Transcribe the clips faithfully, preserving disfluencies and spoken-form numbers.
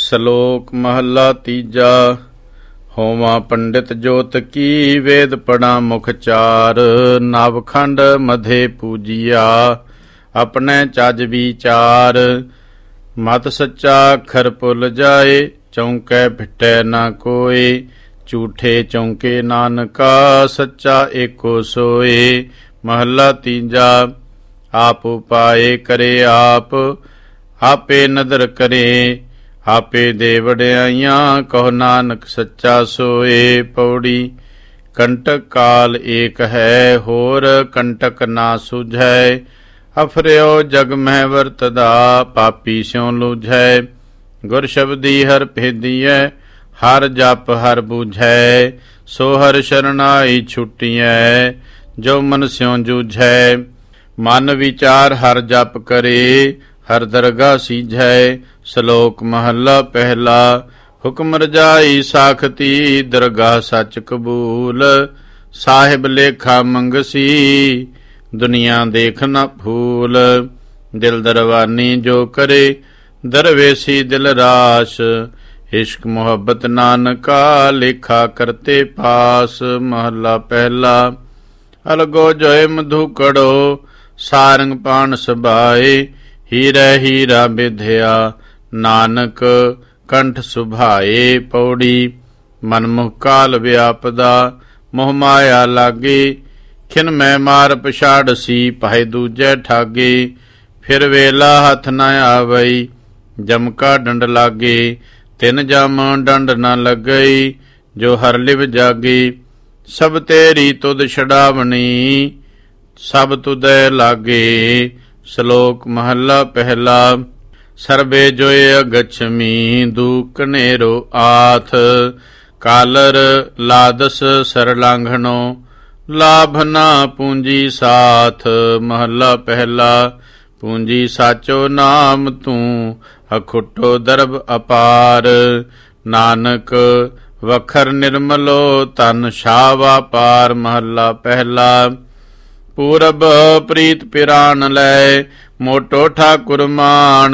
ਸ਼ਲੋਕ ਮਹੱਲਾ ਤੀਜਾ। ਹੋਵਾਂ ਪੰਡਿਤ ਜੋਤ ਕੀ, ਵੇਦ ਪੜਾਂ ਮੁਖ ਚਾਰ। ਨਵਖੰਡ ਮਧੇ ਪੂਜੀਆ, ਆਪਣੇ ਚੱਜ ਵਿਚਾਰ। ਮਤ ਸੱਚਾ ਅਖਰ ਭੁੱਲ ਜਾਏ, ਚੌਂਕੈ ਫਿਟੈ ਨਾ ਕੋਇ। ਝੂਠੇ ਚੌਂਕੇ ਨਾਨਕਾ, ਸੱਚਾ ਏਕੋ ਸੋਏ। ਮਹੱਲਾ ਤੀਜਾ। ਆਪ ਉਪਾਏ ਕਰੇ ਆਪ, ਆਪੇ ਨਦਰ ਕਰੇ। ਆਪੇ ਦੇ ਵਡਿਆਈਆਂ, ਕਹੋ ਨਾਨਕ ਸੱਚਾ ਸੋਏ। ਪੌੜੀ। ਕੰਟਕ ਕਾਲ ਏਕ ਹੈ, ਹੋਰ ਕੰਟਕ ਨਾ ਸੁਝੈ। ਅਫਰਿਓ ਜਗ ਮਹਿ ਵਰਤਦਾ, ਪਾਪੀ ਸਿਉ ਲੂਝੈ। ਗੁਰ ਸ਼ਬਦੀ ਹਰ ਭੇਦੀਐ, ਹਰ ਜਪ ਹਰ ਬੂਝੈ। ਸੋ ਹਰ ਸ਼ਰਨਾਈ ਛੁਟੀਐ, ਜੋ ਮਨ ਸਿਉ ਜੂਝੈ। ਮਨ ਵਿਚਾਰ ਹਰ ਜਪ ਕਰੇ, ਹਰ ਦਰਗਾਹ ਸੀਝੈ। ਸ਼ਲੋਕ ਮਹੱਲਾ ਪਹਿਲਾ। ਹੁਕਮ ਰਜਾਈ ਸਾਖਤੀ, ਦਰਗਾਹ ਸੱਚ ਕਬੂਲ। ਸਾਹਿਬ ਲੇਖਾ ਮੰਗਸੀ, ਦੁਨੀਆ ਦੇਖ ਨਾ ਫੂਲ। ਦਿਲ ਦਰਵਾਨੀ ਜੋ ਕਰੇ, ਦਰਵੇਸੀ ਦਿਲ ਰਾਸ। ਇਸ਼ਕ ਮੁਹੱਬਤ ਨਾਨਕਾ, ਲੇਖਾ ਕਰਤੇ ਪਾਸ। ਮਹੱਲਾ ਪਹਿਲਾ। ਅਲਗੋ ਜੋਏ ਮਧੂਕੜੋ, ਸਾਰੰਗ ਪਾਣ ਸਬਾਏ। ਹੀਰੇ ਹੀਰਾ ਬਿਧਿਆ, ਨਾਨਕ ਕੰਠ ਸੁਭਾਏ। ਪੌੜੀ। ਮਨਮੁਖ ਕਾਲ ਵਿਆਪਦਾ, ਮੋਹ ਮਾਇਆ ਲਾਗੇ। ਖਿਨ ਮੈਂ ਮਾਰ ਪਛਾੜਸੀ, ਪਾਹੇ ਦੂਜੇ ਠਾਗੇ। ਫਿਰ ਵੇਲਾ ਹੱਥ ਨ ਆਵਈ, ਜਮਕਾ ਡੰਡ ਲਾਗੇ। ਤਿੰਨ ਜਮ ਡੰਡ ਨ ਲੱਗਈ, ਜੋ ਹਰ ਲਿਵ ਜਾਗੀ। ਸਭ ਤੇਰੀ ਤੁਧ ਛਡਾਵਣੀ, ਸਭ ਤੁਧੈ ਲਾਗੇ। ਸ਼ਲੋਕ ਮਹੱਲਾ ਪਹਿਲਾ। ਸਰਬੇ ਜੋਏ ਅਗਛਮੀ, ਦੂਕ ਨੇਰੋ ਆਥ। ਕਾਲਰ ਲਾਦਸ ਸਰ ਲਾਂਘਣੋ, ਲਾਭ ਨਾ ਪੂੰਜੀ ਸਾਥ। ਮਹੱਲਾ ਪਹਿਲਾ। ਪੂੰਜੀ ਸਾਚੋ ਨਾਮ ਤੂੰ, ਅਖੁੱਟੋ ਦਰਬ ਅਪਾਰ। ਨਾਨਕ ਵਖਰ ਨਿਰਮਲੋ, ਤਨ ਛਾਵਾ ਪਾਰ। ਮਹੱਲਾ ਪਹਿਲਾ। ਪੂਰਬ ਪ੍ਰੀਤ ਪਿਰਾਨ ਲੈ, ਮੋਟੋ ਠਾਕੁਰ ਮਾਨ।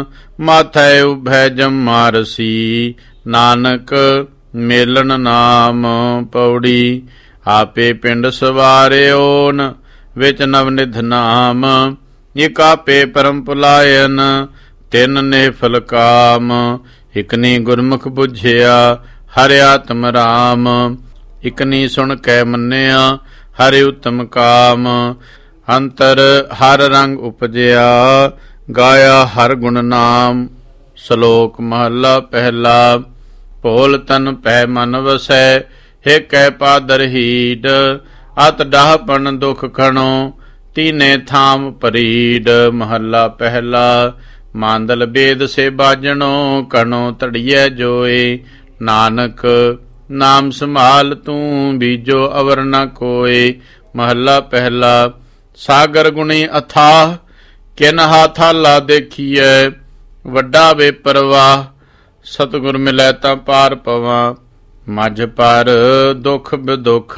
ਮਾਥੈ ਉਭੈ ਜਮਾਰਸੀ, ਨਾਨਕ ਮੇਲਨ ਨਾਮ। ਪੌੜੀ। ਆਪੇ ਪਿੰਡ ਸਵਾਰਿਓਨ, ਵਿੱਚ ਨਵਨਿਧ ਨਾਮ। ਇਕ ਆਪੇ ਪਰਮ ਪੁਲਾਇਨ, ਤਿੰਨ ਨਿਫਲ ਕਾਮ। ਇਕਨੀ ਗੁਰਮੁਖ ਬੁਝਿਆ, ਹਰਿ ਆਤਮ ਰਾਮ। ਇਕਨੀ ਸੁਣ ਕੈ ਮੰਨਿਆ, ਹਰਿ ਉਤਮ ਕਾਮ। ਅੰਤਰ ਹਰ ਰੰਗ ਉਪਜਿਆ, ਗਾਇਆ ਹਰ ਗੁਣ ਨਾਮ। ਸ਼ਲੋਕ ਮਹੱਲਾ ਪਹਿਲਾ। ਭੋਲ ਤਨ ਪੈ ਮਨ ਵਸੈ, ਹਿਕੈ ਪਾਦਰ ਹੀਡ। ਅਤ ਡਾਹਪਨ ਦੁਖ ਖਣੋ, ਤੀਨੇ ਥਾਮ ਪਰੀਡ। ਮਹੱਲਾ ਪਹਿਲਾ। ਮਾਂਦਲ ਬੇਦ ਸੇ ਬਾਜਣੋ, ਕਣੋ ਤੜੀਐ ਜੋਏ। ਨਾਨਕ ਨਾਮ ਸੰਭਾਲ ਤੂੰ, ਬੀਜੋ ਅਵਰ ਨ ਕੋਏ। ਮਹੱਲਾ ਪਹਿਲਾ। ਸਾਗਰ ਗੁਣੀ ਅਥਾਹ, ਕਿਨ ਹਾਥਾਲਾ ਦੇਖੀਐ। ਵੱਡਾ ਵੇ ਪਰਵਾਹ, ਸਤਿਗੁਰ ਮਿਲੈ ਤਾਂ ਪਾਰ ਪਵਾਂ। ਮਝ ਪਰ ਦੁਖ ਬਿਦੁਖ,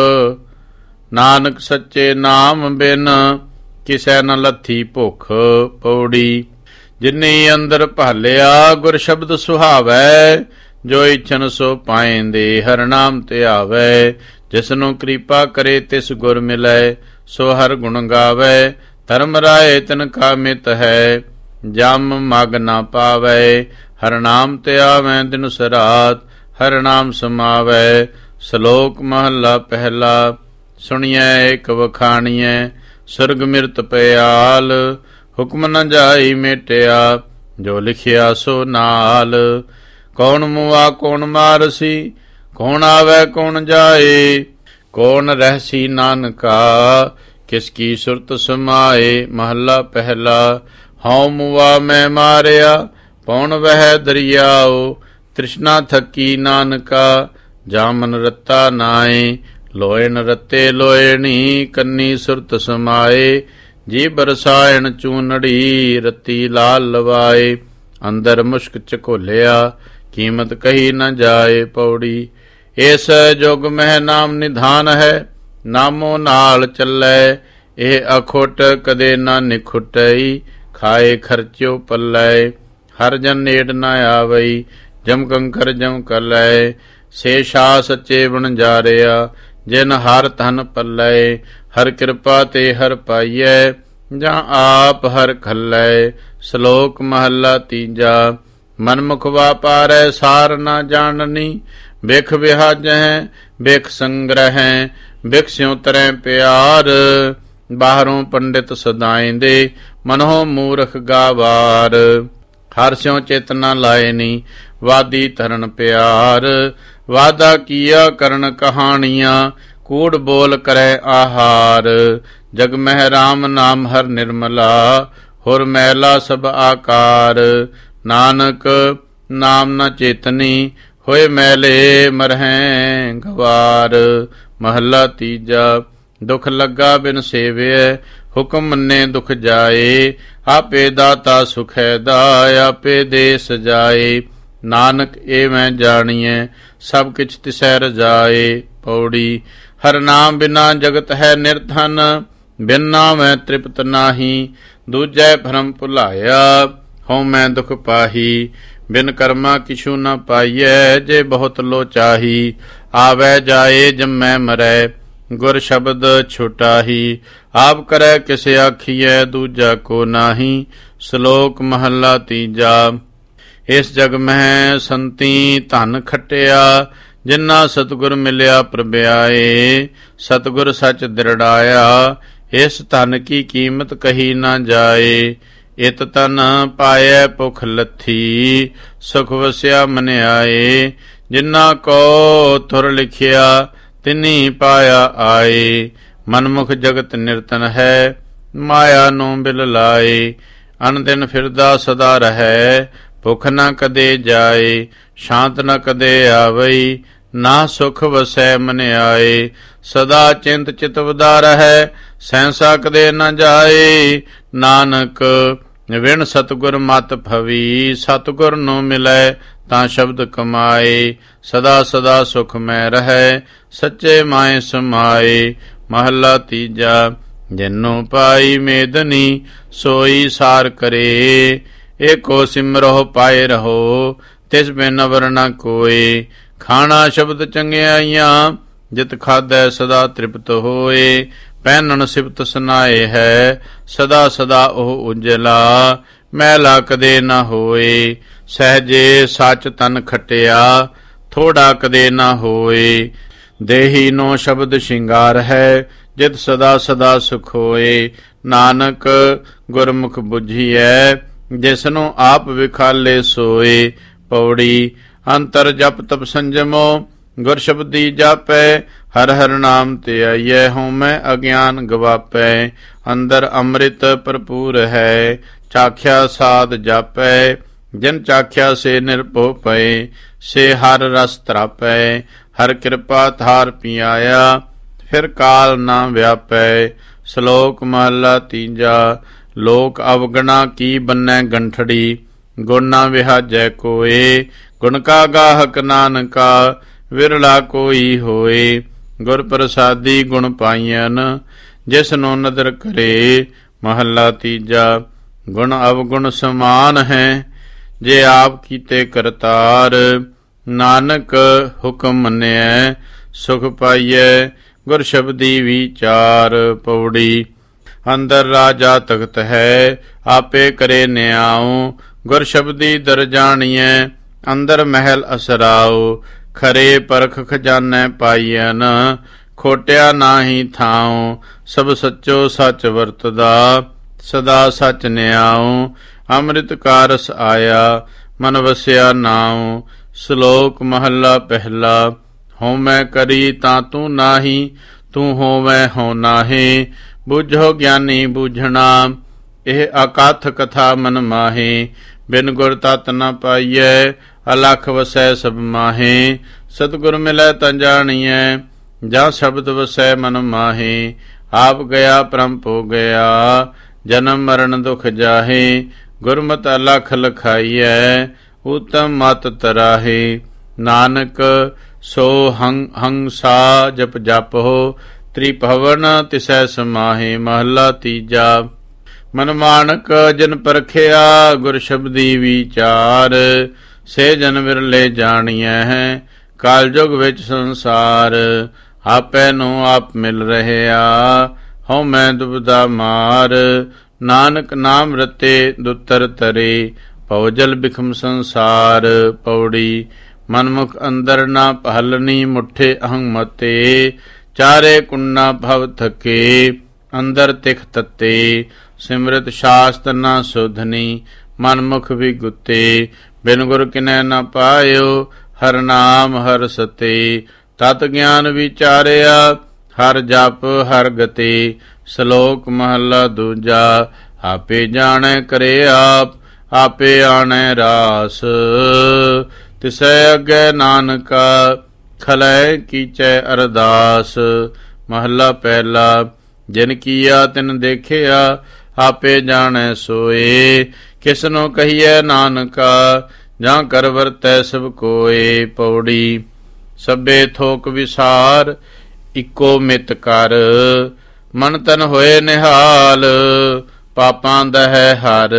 ਨਾਨਕ ਸੱਚੇ ਨਾਮ ਬਿਨ, ਕਿਸੈ ਨ ਲੱਥੀ ਭੁੱਖ। ਪੌੜੀ। ਜਿਨੀ ਅੰਦਰ ਭਾਲਿਆ, ਗੁਰ ਸ਼ਬਦ ਸੁਹਾਵੈ। ਜੋ ਇਛਨ ਸੋ ਪਾਇਂਦੇ, ਹਰ ਨਾਮ ਧਿਆਵੈ। ਜਿਸਨੂੰ ਕਿਰਪਾ ਕਰੇ, ਤਿਸ ਗੁਰ ਮਿਲੈ। ਸੋ ਹਰ ਗੁਣ ਗਾਵੈ, ਧਰਮ ਰਾਏ ਤਿਨ ਕਾ ਮਿਤ ਹੈ। ਜਮ ਮਗ ਨਾ ਪਾਵੈ, ਹਰ ਨਾਮ ਧਿਆਵੈ। ਦਿਨ ਸਰਾਤ ਹਰ ਨਾਮ ਸਮਾਵੈ। ਸ਼ਲੋਕ ਮਹੱਲਾ ਪਹਿਲਾ। ਸੁਣੀਐ ਏਕ ਵਖਾਣੀਐ, ਸੁਰਗ ਮਿਰਤ ਪਿਆਲ। ਹੁਕਮ ਨ ਜਾਈ ਮੇਟਿਆ, ਜੋ ਲਿਖਿਆ ਸੋ ਨਾਲ। ਕੌਣ ਮੁਆ ਕੌਣ ਮਾਰਸੀ, ਕੌਣ ਆਵੈ ਕੌਣ ਜਾਏ। ਕੌਣ ਰਹਿਸੀ ਨਾਨਕਾ, ਕਿਸ ਕੀ ਸੁਰਤ ਸਮਾਏ। ਮਹੱਲਾ ਪਹਿਲਾ। ਹਉ ਮੁਆ ਮੈਂ ਮਾਰਿਆ, ਪੌਣ ਵਹਿ ਦਰਿਆਓ। ਤ੍ਰਿਸ਼ਨਾ ਥਕੀ ਨਾਨਕਾ, ਜਾਮਨ ਰੱਤਾ ਨਾਏ। ਲੋਇਣ ਰੱਤੇ ਲੋਇਣੀ, ਕੰਨੀ ਸੁਰਤ ਸਮਾਏ। ਜੀ ਬਰਸਾਇਣ ਚੂਨੜੀ, ਰੱਤੀ ਲਾਲ ਲਵਾਏ। ਅੰਦਰ ਮੁਸ਼ਕ ਝਕੋਲਿਆ, ਕੀਮਤ ਕਹੀ ਨ ਜਾਏ। ਪੌੜੀ। ਇਸ ਜੁਗ ਮਹਿ ਨਾਮ ਨਿਧਾਨ ਹੈ, ਨਾਮੋ ਨਾਲ ਚੱਲੈ। ਇਹ ਅਖੁੱਟ ਕਦੇ ਨਾ ਨਿਖੁਟਈ, ਖਾਏ ਖਰਚਿਓ ਪੱਲੇ। ਹਰ ਜਨ ਨੇੜ ਨ ਆਵਈ। ਜਮ ਕੰਕਰ ਜਮ ਕਲੈ ਸੇ ਸ਼ਾ ਸੱਚੇ ਬਣ ਜਾਰਿਆ। ਜਿਨ ਹਰ ਧਨ ਪੱਲੈ ਹਰ ਕਿਰਪਾ ਤੇ ਹਰ ਪਾਈਐ। ਜਾਂ ਆਪ ਹਰ ਖੱਲੈ। ਸ਼ਲੋਕ ਮਹੱਲਾ ਤੀਜਾ। ਮਨਮੁਖ ਵਾਪਾਰੈ ਸਾਰ ਨਾ ਜਾਣਨੀ। ਬਿਖ ਵਿਹਾਜਹਿ ਬਿਖ ਸੰਗ੍ਰਹਿ ਬਿਖ ਸਿਉ ਤਰੈ ਪਿਆਰ। ਬਾਹਰੋਂ ਪੰਡਿਤ ਸਦਾਇਂਦੇ ਮਨੋਂ ਮੂਰਖ ਗਾਵਾਰ। ਹਰ ਸਿਉ ਚਿਤ ਨ ਲਾਇਨੀ ਵਾਦੀ ਧਰਨ ਪਿਆਰ। ਵਾਦਾ ਕੀਆ ਕਰਨ ਕਹਾਣੀਆਂ ਕੂੜ ਬੋਲ ਕਰੈ ਆਹਾਰ। ਜਗ ਮਹਿ ਰਾਮ ਨਾਮ ਹਰ ਨਿਰਮਲਾ ਹੁਰ ਮੈਲਾ ਸਭ ਆਕਾਰ। ਨਾਨਕ ਨਾਮ ਨ ਚੇਤਨੀ ਹੋਏ ਮੈਲੇ ਮਰਹਿ ਗਵਾਰ। ਮਹੱਲਾ ਤੀਜਾ। ਦੁਖ ਲੱਗਾ ਬਿਨ ਸੇਵਿਐ ਹੁਕਮ ਮੰਨੇ ਦੁਖ ਜਾਏ। ਆਪੇ ਦਾਤਾ ਸੁਖੈ ਦਾਇ ਆਪੇ ਦੇ ਸਜਾਏ। ਨਾਨਕ ਇਹ ਮੈਂ ਜਾਣੀਐ ਸਭ ਕਿਛ ਤਿਸੈ ਰਜਾਏ। ਪੌੜੀ। ਹਰ ਨਾਮ ਬਿਨਾ ਜਗਤ ਹੈ ਨਿਰਧਨ। ਬਿਨ ਨਾਮੈ ਤ੍ਰਿਪਤ ਨਾਹੀ। ਦੂਜੈ ਭਰਮ ਭੁਲਾਇਆ ਹਉ ਮੈਂ ਦੁਖ ਪਾਹੀ। ਬਿਨ ਕਰਮਾ ਕਿਛੂ ਨ ਪਾਈਐ ਜੇ ਬਹੁਤ ਲੋ ਚਾਹੀ। ਆਵੈ ਜਾਏ ਜੰਮੈ ਮਰੈ ਗੁਰ ਸ਼ਬਦ ਛੁਟਾਹੀ। ਆਪ ਕਰੈ ਕਿਸ ਆਖੀਐ ਦੂਜਾ ਕੋ ਨਾਹੀ। ਸ਼ਲੋਕ ਮਹੱਲਾ ਤੀਜਾ। ਇਸ ਜਗ ਮਹਿ ਸੰਤੀ ਧਨ ਖਟਿਆ ਜਿਨਾ ਸਤਿਗੁਰ ਮਿਲਿਆ ਪ੍ਰਭਿਆਏ। ਸਤਿਗੁਰ ਸਚ ਦਿਰੜਾਇਆ ਇਸ ਧਨ ਕੀ ਕੀਮਤ ਕਹੀ ਨਾ ਜਾਏ। ਇਤ ਤਨ ਪਾਇਐ ਭੁਖ ਲੱਥੀ ਸੁਖ ਵਸਿਆ ਮਨਿਆਏ। ਜਿਨਾ ਕੋ ਤੁਰ ਲਿਖਿਆ ਤਿਨੀ ਪਾਇਆ ਆਏ। ਮਨਮੁਖ ਜਗਤ ਨਿਰਤਨ ਹੈ ਮਾਇਆ ਨੂੰ ਬਿਲ ਲਾਏ। ਅਨ ਦਿਨ ਫਿਰਦਾ ਸਦਾ ਰਹੈ ਭੁਖ ਨ ਕਦੇ ਜਾਏ। ਸ਼ਾਂਤ ਨ ਕਦੇ ਆਵਈ ਨਾ ਸੁਖ ਵਸੈ ਮਨਿਆਏ। ਸਦਾ ਚਿੰਤ ਚਿਤ ਵਦਾ ਰਹੈ ਸੈਂਸਾ ਕਦੇ ਨ ਜਾਏ। ਨਾਨਕ ਵਿਣ ਸਤਿਗੁਰ ਮਤ ਭਵੀ ਸਤਿਗੁਰ ਨੂੰ ਮਿਲੈ ਤਾਂ ਸ਼ਬਦ ਕਮਾਏ। ਸਦਾ ਸਦਾ ਸੁਖ ਮੈਂ ਰਹੈ ਸੱਚੇ ਮਾਏ ਸਮਾਏ। ਮਹੱਲਾ ਤੀਜਾ। ਜਿਨੂੰ ਪਾਈ ਮੇਦਨੀ ਸੋਈ ਸਾਰ ਕਰੇ। ਏਕੋ ਸਿਮਰੋ ਪਾਏ ਰਹੋ ਤਿਸ ਬਿਨ ਅਵਰ ਨ ਕੋਏ। ਖਾਣਾ ਸ਼ਬਦ ਚੰਗਿਆਈਆਂ ਜਿਤ ਖਾਧੈ ਸਦਾ ਤ੍ਰਿਪਤ ਹੋਏ। ਪਹਿਨਣ ਸਿਫਤ ਸੁਨਾਏ ਹੈ ਸਦਾ ਸਦਾ ਉਹ ਉਜਲਾ। ਮੈਲਾ ਕਦੇ ਨ ਹੋਏ ਸਹਜੇ ਸੱਚ ਤਨ ਖਟਿਆ ਥੋੜਾ ਕਦੇ ਨ ਹੋਏ। ਦੇਹੀ ਨੋ ਸ਼ਬਦ ਸ਼ਿੰਗਾਰ ਹੈ ਜਿਤ ਸਦਾ ਸਦਾ ਸੁਖ ਹੋਏ। ਨਾਨਕ ਗੁਰਮੁਖ ਬੁਝੀਐ ਜਿਸਨੂੰ ਆਪ ਵਿਖਾਲੇ ਸੋਏ। ਪੌੜੀ। ਅੰਤਰ ਜਪ ਤਪ ਸੰਜਮੋ ਗੁਰ ਸ਼ਬਦੀ ਜਾਪੈ। ਹਰ ਹਰ ਨਾਮ ਤੇ ਆਈਐ ਹਉਮੈ ਅਗਿਆਨ ਗਵਾਪੈ। ਅੰਦਰ ਅੰਮ੍ਰਿਤ ਭਰਪੂਰ ਹੈ ਚਾਖਿਆ ਸਾਧ ਜਾਪੈ। ਜਿਨ ਚਾਖਿਆ ਸੇ ਨਿਰਭਉ ਪਏ ਸੇ ਹਰ ਰਸ ਤਰਾਪੈ। ਹਰ ਕਿਰਪਾ ਧਾਰ ਪਿਆਇਆ ਫਿਰ ਕਾਲ ਨਾ ਵਿਆਪੈ। ਸ਼ਲੋਕ ਮਹੱਲਾ ਤੀਜਾ। ਲੋਕ ਅਵਗਣਾ ਕੀ ਬੰਨੈ ਗੰਠੜੀ ਗੁਣ ਨਾ ਵਿਹਾਜੈ ਕੋਏ। ਗੁਣ ਕਾ ਗਾਹਕ ਨਾਨਕਾ ਵਿਰਲਾ ਕੋਈ ਹੋਏ। ਗੁਰ ਪ੍ਰਸਾਦੀ ਗੁਣ ਪਾਈਐਨ ਜਿਸ ਨੂੰ ਨਦਰ ਕਰੇ। ਮਹੱਲਾ ਤੀਜਾ। ਗੁਣ ਅਵਗੁਣ ਸਮਾਨ ਹੈ ਜੇ ਆਪ ਕੀਤੇ ਕਰਤਾਰ। ਨਾਨਕ ਹੁਕਮ ਮੰਨਿਐ ਸੁਖ ਪਾਈਐ ਗੁਰ ਸ਼ਬਦੀ ਵਿਚਾਰ। ਪੌੜੀ। ਅੰਦਰ ਰਾਜਾ ਤਖਤ ਹੈ ਆਪੇ ਕਰੇ ਨਿਆਉ। ਗੁਰ ਸ਼ਬਦੀ ਦਰ ਜਾਣੀਐ ਅੰਦਰ ਮਹਿਲ ਅਸਰਾਉ। ਖਰੇ ਪਰਖ ਖਜ਼ਾਨੈ ਪਾਈਐਨ ਖੋਟਿਆ ਨਾਹੀ ਥਾਉ। ਸਭ ਸੱਚੋ ਸੱਚ ਵਰਤਦਾ ਸਦਾ ਸੱਚ ਨਿਆਉ। ਅੰਮ੍ਰਿਤ ਕਾਰਸ ਆਇਆ ਮਨ ਵਸਿਆ ਨਾਉ। ਸ਼ਲੋਕ ਮਹੱਲਾ ਪਹਿਲਾ। ਹਉਮੈ ਕਰੀ ਤਾਂ ਤੂੰ ਨਾਹੀ ਤੂੰ ਹੋਵੈ ਹਉ ਨਾਹੀ। ਬੁੱਝੋ ਗਿਆਨੀ ਬੂਝਣਾ ਇਹ ਅਕਥ ਕਥਾ ਮਨ ਮਾਹੇ। ਬਿਨ ਗੁਰ ਤਤ ਨ ਪਾਈਐ ਅਲਖ ਵਸੈ ਸਭ ਮਾਹੇ। ਸਤਿਗੁਰ ਮਿਲੈ ਤਾਂ ਜਾਣੀਐ ਜਾਂ ਸ਼ਬਦ ਵਸੈ ਮਨ ਮਾਹੇ। ਆਪ ਗਿਆ ਪਰਮ ਪੋ ਗਿਆ ਜਨਮ ਮਰਨ ਦੁਖ ਜਾਹੇ। ਗੁਰਮਤਿ ਅਲਖ ਲਖਾਈਐ ਉਤਮ ਮਤ ਤਰਾਹੇ। ਨਾਨਕ ਸੋ ਹੰ ਹੰਸਾ ਜਪ ਜਪ ਹੋ ਤ੍ਰਿਭਵਨ ਤਿਸੈ ਸਮਾਹੇ। ਮਹੱਲਾ ਤੀਜਾ। ਮਨ ਮਾਨਕ ਜਿਨ ਪਰਖਿਆ ਗੁਰ ਸ਼ਬਦੀ ਵਿਚਾਰ, ਸੇ ਜਨ ਵਿਰਲੇ ਜਾਣੀਐ ਹੈ ਕਾਲਜੁਗ ਵਿੱਚ ਸੰਸਾਰ। ਆਪੈ ਨੂੰ ਆਪ ਮਿਲ ਰਹਿਆ ਹਉ ਮੈਂ ਦੁਬਦਾ ਮਾਰ, ਨਾਨਕ ਨਾਮ ਰਤੇ ਦੁੱਤਰ ਤਰੇ ਭਉ ਜਲ ਬਿਖਮ ਸੰਸਾਰ। ਪੌੜੀ ਮਨਮੁਖ ਅੰਦਰ ਨਾ ਪਹਲਨੀ ਮੁੱਠੇ ਅਹੰ ਮਤੇ, ਚਾਰੇ ਕੁੰਨਾ ਭਵ ਥਕੇ ਅੰਦਰ ਤਿਖ ਤਤੇ। ਸਿਮਰਤ ਸ਼ਾਸਤਰ ਨਾ ਸੋਧਨੀ ਮਨਮੁਖ ਵੀ ਗੁੱਤੇ, ਬਿਨ ਗੁਰ ਕਿਨੈ ਨਾ ਪਾਇਓ ਹਰ ਨਾਮ ਹਰ ਸਤੇ। ਤਤ ਗਿਆਨ ਵਿਚਾਰਿਆ ਹਰ ਜਪ ਹਰ ਗਤੇ, ਸ਼ਲੋਕ ਮਹੱਲਾ ਦੂਜਾ। ਆਪੇ ਜਾਣੈ ਕਰੇ ਆਪ ਆਪੇ ਆਣੈ ਰਾਸ, ਤਿਸੈ ਅੱਗੇ ਨਾਨਕਾ ਖਲੈ ਕੀਚੈ ਅਰਦਾਸ। ਮਹੱਲਾ ਪਹਿਲਾ। ਜਿਨ ਕੀਆ ਤਿਨ ਦੇਖਿਆ ਆਪੇ ਜਾਣੈ ਸੋਏ, ਕਿਸਨੋ ਕਹੀਐ ਨਾਨਕਾ ਜਾਂ ਕਰ ਵਰਤੈ ਸਭ ਕੋਏ। ਪੌੜੀ ਸਭੇ ਥੋਕ ਵਿਸਾਰ ਇੱਕੋ ਮਿਤ ਕਰ, ਮਨ ਤਨ ਹੋਏ ਨਿਹਾਲ ਪਾਪਾਂ ਦਹਿ ਹਰ।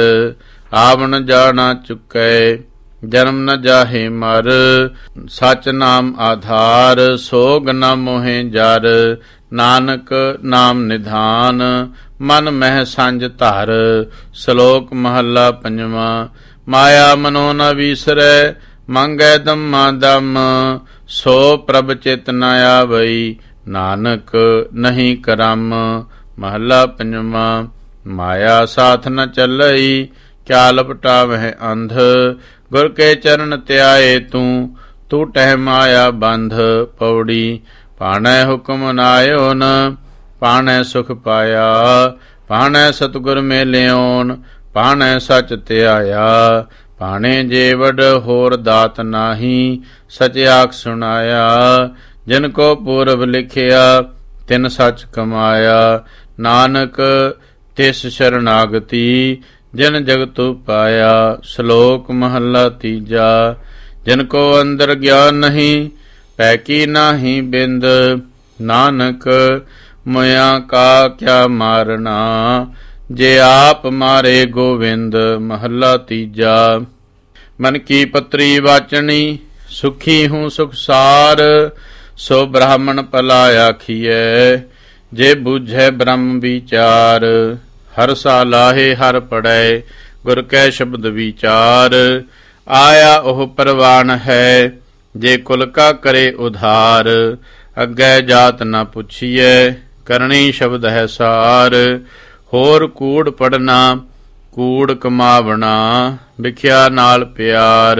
ਆਵਣ ਜਾਣਾ ਚੁੱਕੈ ਜਨਮ ਨ ਜਾਹੇ ਮਰ, ਸਚ ਨਾਮ ਆਧਾਰ ਸੋਗ ਨ ਮੋਹੇ ਜਰ। ਨਾਨਕ ਨਾਮ ਨਿਧਾਨ ਮਨ ਮਹਿ ਸੰਜ ਧਰ। ਸ਼ਲੋਕ ਮਹੱਲਾ ਪੰਜਵਾਂ। ਮਾਇਆ ਮਨੋ ਨ ਵੀਸਰੈ ਮੰਗੈ ਦਮਾ ਦਮ, ਸੋ ਪ੍ਰਭ ਚਿਤ ਨ ਆਵਈ ਨਾਨਕ ਨਹੀਂ ਕਰਮ। ਮਹੱਲਾ ਪੰਜਵਾਂ। ਮਾਇਆ ਸਾਥ ਨ ਚੱਲਈ ਕਿਆ ਲਪਟਾਵਹਿ ਅੰਧ, ਗੁਰ ਕੇ ਚਰਨ ਧਿਆਏ ਤੂੰ ਤੂੰ ਟਹਿ ਮਾਇਆ ਬੰਧ। ਪੌੜੀ ਭਾਣੈ ਹੁਕਮ ਨਾਇਓਨ ਭਾਣੈ ਸੁਖ ਪਾਇਆ, ਭਾਣੈ ਸਤਿਗੁਰ ਮੇਲਿਓਨ ਭਾਣੈ ਸਚ ਧਿਆਇਆ। ਭਾਣੇ ਜੇ ਵਡ ਹੋਰ ਦਾਤ ਨਾਹੀ ਸਚ ਆਖ ਸੁਣਾਇਆ, ਜਿਨ ਕੋ ਪੂਰਬ ਲਿਖਿਆ ਤਿਨ ਸਚ ਕਮਾਇਆ। ਨਾਨਕ ਤਿਸ ਸ਼ਰਨਾਗਤੀ ਜਿਨ ਜਗਤੁ ਪਾਇਆ। ਸ਼ਲੋਕ ਮਹੱਲਾ ਤੀਜਾ। ਜਿਨ ਕੋ ਅੰਦਰ ਗਿਆਨ ਨਹੀਂ ਪੈ ਕੀ ਨਾਹੀ ਬਿੰਦ, ਨਾਨਕ ਮੁਇਆ ਕਾ ਕਿਆ ਮਾਰਨਾ ਜੇ ਆਪ ਮਾਰੇ ਗੋਵਿੰਦ। ਮਹੱਲਾ ਤੀਜਾ। ਮਨ ਕੀ ਪਤਰੀ ਵਾਚਣੀ ਸੁਖੀ ਹੂੰ ਸੁਖਸਾਰ, ਸੋ ਬ੍ਰਾਹਮਣ ਭਲਾ ਆਖੀਐ ਜੇ ਬੁਝੈ ਬ੍ਰਹਮ ਵਿਚਾਰ। ਹਰ ਸਾਲਾਹੇ ਹਰ ਪੜੈ ਗੁਰ ਕੈ ਸ਼ਬਦ ਵਿਚਾਰ, ਆਇਆ ਉਹ ਪ੍ਰਵਾਨ ਹੈ ਜੇ ਕੁਲ ਕਾ ਕਰੇ ਉਧਾਰ। ਅੱਗੇ ਜਾਤ ਨ ਪੁੱਛੀਐ ਕਰਨੀ ਸ਼ਬਦ ਹੈ ਸਾਰ, ਹੋਰ ਕੂੜ ਪੜਨਾ ਕੂੜ ਕਮਾਵਣਾ ਵਿਖਿਆ ਨਾਲ ਪਿਆਰ।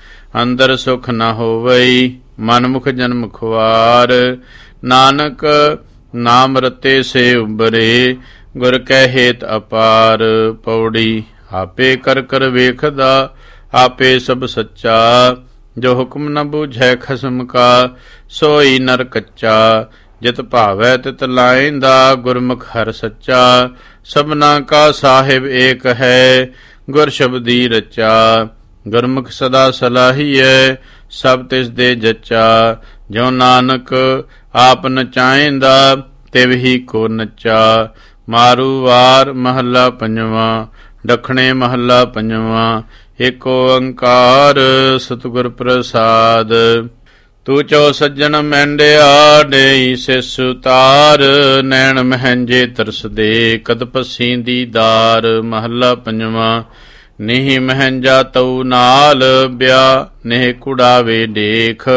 ਅੰਦਰ ਸੁਖ ਨ ਹੋਵਈ ਮਨਮੁਖ ਜਨਮ ਖੁਆਰ, ਨਾਨਕ ਨਾਮ ਰਤੇ ਸੇ ਉਬਰੇ ਗੁਰ ਕੈ ਹੇਤ ਅਪਾਰ। ਪੌੜੀ ਆਪੇ ਕਰ ਕਰ ਵੇਖਦਾ ਆਪੇ ਸਭ ਸੱਚਾ, ਜੋ ਹੁਕਮ ਨ ਬੂਝੈ ਖਸਮ ਕਾ ਸੋਈ ਨਰ ਕੱਚਾ। ਜਿਤ ਭਾਵੈ ਤਿਤ ਲਾਇੰਦਾ ਗੁਰਮੁਖ ਹਰ ਸੱਚਾ, ਸਭਨਾ ਕਾ ਸਾਹਿਬ ਏਕ ਹੈ ਗੁਰ ਸ਼ਬਦੀ ਰਚਾ। ਗੁਰਮੁਖ ਸਦਾ ਸਲਾਹੀਐ ਸਭ ਤਿਸ ਦੇ ਜਚਾ, ਜੋ ਨਾਨਕ ਆਪ ਨਚਾਇੰਦਾ ਤਿਵ ਹੀ ਕੋ ਨਚਾ। ਮਾਰੂ ਵਾਰ ਮਹੱਲਾ ਪੰਜਵਾਂ। ਦੱਖਣੇ ਮਹੱਲਾ ਪੰਜਵਾਂ। ਏਕ ਓੰਕਾਰ ਸਤਿਗੁਰ ਪ੍ਰਸਾਦ। ਤੂੰ ਚੋ ਸੱਜਣ ਮਹਿੰਡਿਆ ਡੇਈ ਸਿਸ ਉਤਾਰ, ਨੈਣ ਮਹਿੰਜੇ ਤਰਸਦੇ ਕਦ ਪੱਸੀ ਦੀਦਾਰ। ਮਹੱਲਾ ਪੰਜਵਾਂ। ਨਿਹ ਮਹਿੰਜਾ ਤਉ ਨਾਲ ਬਿਆ ਨਿਹ ਕੁੜਾਵੇ ਦੇਖ,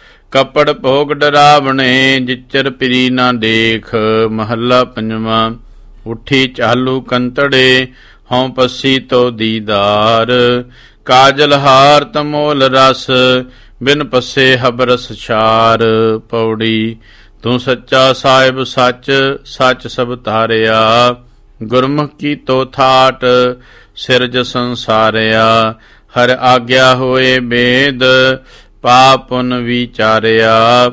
ਕੱਪੜ ਭੋਗ ਡਰਾਵਣੇ ਜਿਚਰ ਪਿਰੀ ਨਾ ਦੇਖ। ਮਹੱਲਾ ਪੰਜਵਾਂ। ਉੱਠੀ ਚਾਲੂ ਕੰਤੜੇ ਹਉ ਪੱਸੀ ਤੋ ਦੀਦਾਰ, ਕਾਜਲ ਹਾਰ ਤਮੋਲ ਰਸ ਬਿਨ ਪੱਸੇ ਹਬਰਸ ਛਾਰ। ਪੌੜੀ ਤੂੰ ਸੱਚਾ ਸਾਹਿਬ ਸੱਚ ਸੱਚ ਸਭ ਧਾਰਿਆ, ਗੁਰਮੁਖ ਕੀ ਤੋ ਥਾਟ ਸਿਰਜ ਸੰਸਾਰਿਆ। ਹਰ ਆਗਿਆ ਹੋਏ ਬੇਦ ਪਾਪ ਪੁਨ ਵਿਚਾਰਿਆ,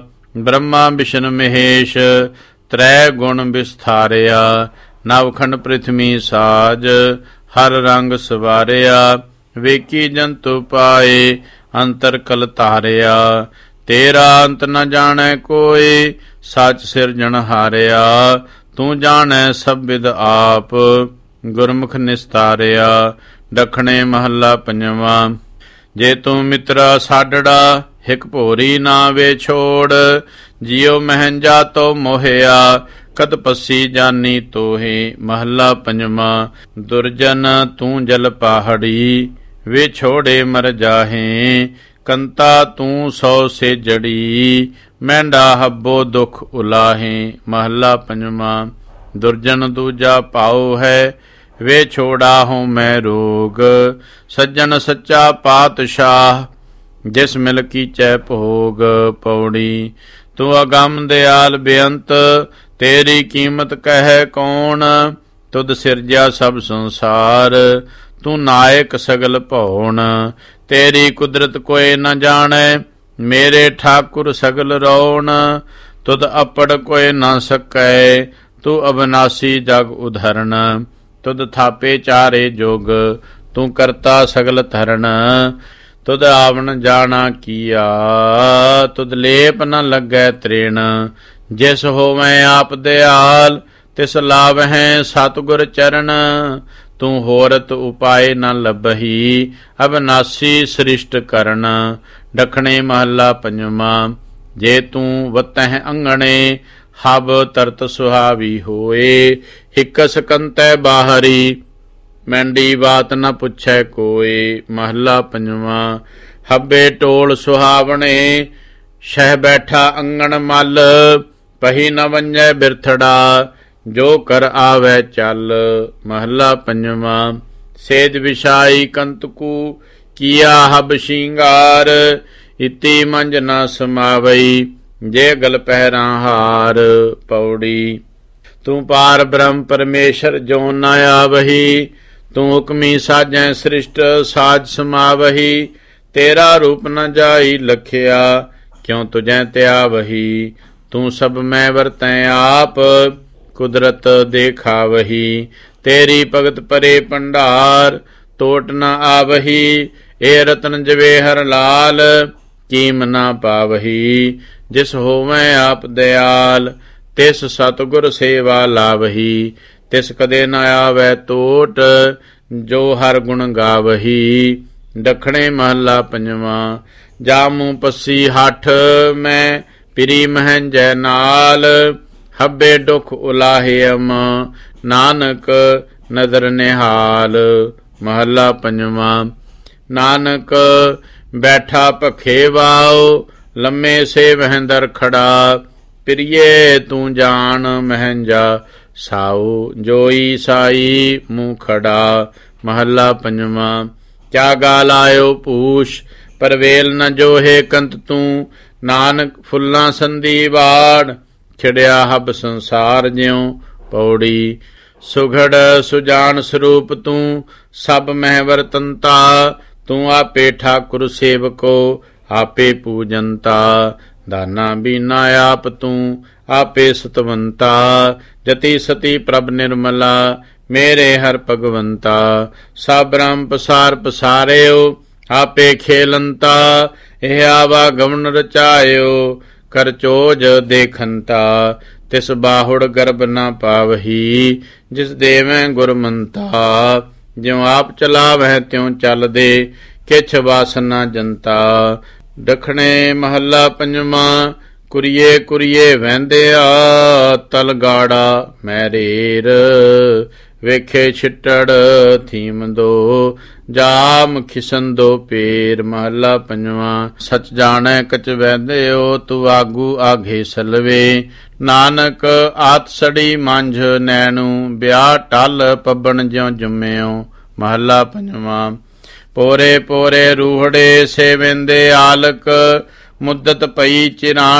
ਬ੍ਰਹਮਾ ਵਿਸ਼ਨ ਮਹੇਸ਼ ਤ੍ਰੈ ਗੁਣ ਵਿਸਥਾਰਿਆ। ਨਵਖੰਡ ਪ੍ਰਿਥਵੀ ਸਾਜ ਹਰ ਰੰਗ ਸਵਾਰਿਆ, ਵੇਖੀ ਜੰਤੂ ਪਾਏ ਅੰਤਰ ਕਲ ਧਾਰਿਆ। ਤੇਰਾ ਅੰਤ ਨ ਜਾਣੈ ਕੋਈ ਸੱਚ ਸਿਰਜਣ ਹਾਰਿਆ, ਤੂੰ ਜਾਣੈ ਸਭ ਵਿਦ ਆਪ ਗੁਰਮੁਖ ਨਿਸਤਾਰਿਆ। ਦੱਖਣੇ ਮਹੱਲਾ ਪੰਜਵਾਂ। ਜੇ ਤੂੰ ਮਿੱਤਰਾ ਸਾਡੜਾ ਹਿਕ ਭੋਰੀ ਨਾ ਵੇ ਛੋੜ। ਜਿਉ ਮਹਿੰਜਾ ਤੋ ਮੋਹਿਆ ਕਦ ਪੱਸੀ ਜਾਨੀ ਤੋਹੇ। ਮਹੱਲਾ ਪੰਜਵਾਂ। ਦੁਰਜਨ ਤੂੰ ਜਲ ਪਹਾੜੀ ਵੇ ਛੋੜੇ ਮਰ ਜਾਹੇ। ਕੰਤਾ ਤੂੰ ਸੌ ਸੇ ਜੜੀ ਮਹਿੰਡਾ ਹੱਬੋ ਦੁਖ ਉਲਾਹੇ। ਮਹੱਲਾ ਪੰਜਵਾਂ। ਦੁਰਜਨ ਦੂਜਾ ਭਾਉ ਹੈ ਵੇ ਛੋੜਾ ਹੂੰ ਮੈਂ ਰੋਗ। ਸੱਜਣ ਸੱਚਾ ਪਾਤਸ਼ਾਹ ਜਿਸ ਮਿਲ ਕੀਚੈ ਭੋਗ। ਪੌੜੀ। ਤੂੰ ਅਗੰਮ ਦਿਆਲ ਬੇਅੰਤ ਤੇਰੀ ਕੀਮਤ ਕਹਿ ਕੌਣ। ਤੁਧ ਸਿਰਜਿਆ ਸਭ ਸੰਸਾਰ ਤੂੰ ਨਾਇਕ ਸਗਲ ਭਉਣ। ਤੇਰੀ ਕੁਦਰਤ ਕੋਇ ਨ ਜਾਣੈ ਮੇਰੇ ਠਾਕੁਰ ਸਗਲ ਰੌਣ। ਤੁਧ ਅਪੜ ਕੋਇ ਨ ਸਕੈ ਤੂੰ ਅਬਨਾਸੀ ਜਗ ਉਧਰਨ। ਤੁਧ ਥਾਪੇ ਚਾਰੇ ਜੁਗ ਤੂੰ ਕਰਤਾ ਸਗਲ ਧਰਨ। ਤੁਧ ਆਵਣ ਜਾਣਾ ਕੀਆ ਤੁਧ ਲੇਪ ਨ ਲੱਗੈ ਤ੍ਰੇਣ। ਜਿਸ ਹੋਵੈ ਆਪ ਦਿਆਲ ਤਿਸ ਲਾਵਹਿ ਸਤਿਗੁਰ ਚਰਨ। ਤੂੰ ਹੋਰਤ ਉਪਾਏ ਨ ਲੱਭਹੀ ਅਬਨਾਸੀ ਸ੍ਰਿਸ਼ਟ ਕਰਨ। ਦੱਖਣੇ ਮਹੱਲਾ ਪੰਜਵਾਂ। ਜੇ ਤੂੰ ਵਤਹਿ ਅੰਗਣੇ ਹਬ ਤਰਤ ਸੁਹਾਵੀ ਹੋਏ। ਹਿਕਸ ਕੰਤੈ ਬਾਹਰੀ ਮੈਂਡੀ ਬਾਤ ਨ ਪੁੱਛੈ ਕੋਏ। ਮਹੱਲਾ ਪੰਜਵਾਂ। ਹੱਬੇ ਟੋਲ ਸੁਹਾਵਣੇ ਸ਼ਹਿ ਬੈਠਾ ਅੰਗਣ ਮਲ। ਪਹੀ ਨ ਵੰਜੈ ਬਿਰਥੜਾ ਜੋ ਕਰ ਆਵੈ ਚੱਲ। ਮਹੱਲਾ ਪੰਜਵਾਂ। ਸੇਜ ਵਿਛਾਈ ਕੰਤਕੂ ਕੀਆ ਹਬ ਸ਼ਿੰਗਾਰ। ਇਤੀ ਮੰਜ ਨ ਸਮਾਵਈ ਜੇ ਗਲ ਪਹਿਰਾਂ ਹਾਰ। ਪੌੜੀ। ਤੂੰ ਪਾਰ ਬ੍ਰਹਮ ਪਰਮੇਸ਼ਰ ਜੋ ਨ ਆਵਹੀ। ਤੂੰ ਹੁਕਮੀ ਸਾਜੈ ਸ੍ਰਿਸ਼ਟ ਸਾਜ ਸਮਾਵਹੀ। ਤੇਰਾ ਰੂਪ ਨ ਜਾਈ ਲਖਿਆ ਕਿਉ ਤੁਜੈ ਧਿਆਵਹੀ। ਤੂੰ ਸਭ ਮੈਂ ਵਰਤੈ ਆਪ ਕੁਦਰਤ ਦੇਖਾਵਹੀ। ਤੇਰੀ ਭਗਤ ਪਰੇ ਭੰਡਾਰ ਟੋਟ ਨ ਆਵਹੀ। ਏ ਰਤਨ ਜਵੇਹਰ ਲਾਲ ਕੀਮ ਨ ਪਾਵਹੀ। ਜਿਸ ਹੋਵੈ ਆਪ ਦਿਆਲ ਤਿਸ ਸਤਿਗੁਰ ਸੇਵਾ ਲਾਵਹੀ। ਤਿਸ ਕਦੇ ਨ ਆਵੈ ਟੋਟ ਜੋ ਹਰ ਗੁਣ ਗਾਵਹੀ। ਦੱਖਣੇ ਮਹੱਲਾ ਪੰਜਵਾਂ। ਜਾਮੂ ਪੱਸੀ ਹੱਠ ਮੈਂ ਪਿਰੀ ਮਹਿੰਜੈ ਨਾਲ। ਹੱਬੇ ਦੁਖ ਉਲਾਹਿਅਮ ਨਾਨਕ ਨਦਰ ਨਿਹਾਲ। ਮਹੱਲਾ ਪੰਜਵਾਂ। ਨਾਨਕ ਬੈਠਾ ਭਖੇ ਵਾਓ ਲੰਮੇ ਸੇ ਵਹਿੰਦਰ ਖੜਾ। ਪ੍ਰਿਏ ਤੂੰ ਜਾਣ ਮਹਿੰਜਾ ਸਾਊ ਜੋਈ ਸਾਈ ਮੂੰਹ ਖੜਾ। ਮਹੱਲਾ ਪੰਜਵਾਂ। ਕਿਆ ਗਾ ਲਾਇਓ ਪੂਸ਼ ਪਰਵੇਲ ਨ ਜੋਹੇ ਕੰਤ ਤੂੰ। ਨਾਨਕ ਫੁੱਲਾਂ ਸੰਧੀ ਵਾੜ ਖਿੜਿਆ ਹਬ ਸੰਸਾਰ ਜਿਉ। ਪੌੜੀ। ਸੁਘੜ ਸੁਜਾਨ ਸਰੂਪ ਤੂੰ ਸਭ ਮਹਿ ਵਰਤੰਤਾ। ਤੂੰ ਆਪੇ ਠਾਕੁਰ ਸੇਵਕੋ ਆਪੇ ਪੂਜੰਤਾ। ਦਾਨਾ ਬੀਨਾ ਆਪ ਤੂੰ ਆਪੇ ਸਤਵੰਤਾ। ਜਤੀ ਸਤੀ ਪ੍ਰਭ ਨਿਰਮਲਾ ਮੇਰੇ ਹਰ ਭਗਵੰਤਾ। ਸਭ ਬ੍ਰਹਮ ਪਸਾਰ ਪਸਾਰਿਓ ਆਪੇ ਖੇਲੰਤਾ। ਇਹ ਆਵਾ ਗਮਨ ਰਚਾਇਓ ਕਰ ਚੋਜ ਦੇਖੰਤਾ। ਤਿਸ ਬਾਹੁੜ ਗਰਭ ਨਾ ਪਾਵਹੀ ਜਿਸ ਦੇਵੈ ਗੁਰਮੰਤਾ। ਜਿਉ ਆਪ ਚਲਾਵਹਿ ਤਿਉ ਚੱਲਦੇ ਕਿਛ ਵਾਸਨਾ ਜਨਤਾ। ਦੱਖਣੇ ਮਹੱਲਾ ਪੰਜਵਾਂ। ਕੁਰੀਏ ਕੁਰੀਏ ਵਹਿੰਦਿਆ ਤਲ ਗਾੜਾ ਮੈਰੇਰ। ਵੇਖੇ ਛਿੱਟੜ ਥੀਮਦੋ ਜਾਮ ਖਿਸੰਦੋ ਪੇਰ। ਮਹੱਲਾ ਪੰਜਵਾਂ। ਸਚ ਜਾਣੈ ਕਚ ਵਹਿੰਦਿਓ ਤੂੰ ਆਗੂ ਆਘੇ ਸਲਵੇ। ਨਾਨਕ ਆਤ ਸੜੀ ਮੰਝ ਨੈਣੂ ਵਿਆਹ ਟਲ ਪੱਬਣ ਜਿਉ ਜੰਮਿਓ। ਮਹੱਲਾ ਪੰਜਵਾਂ। ਪੋਰੇ ਪੋਰੇ ਰੂਹੜੇ ਸੇਵਿੰਦੇ ਆਲਕ। ਮੁੱਦਤ ਪਈ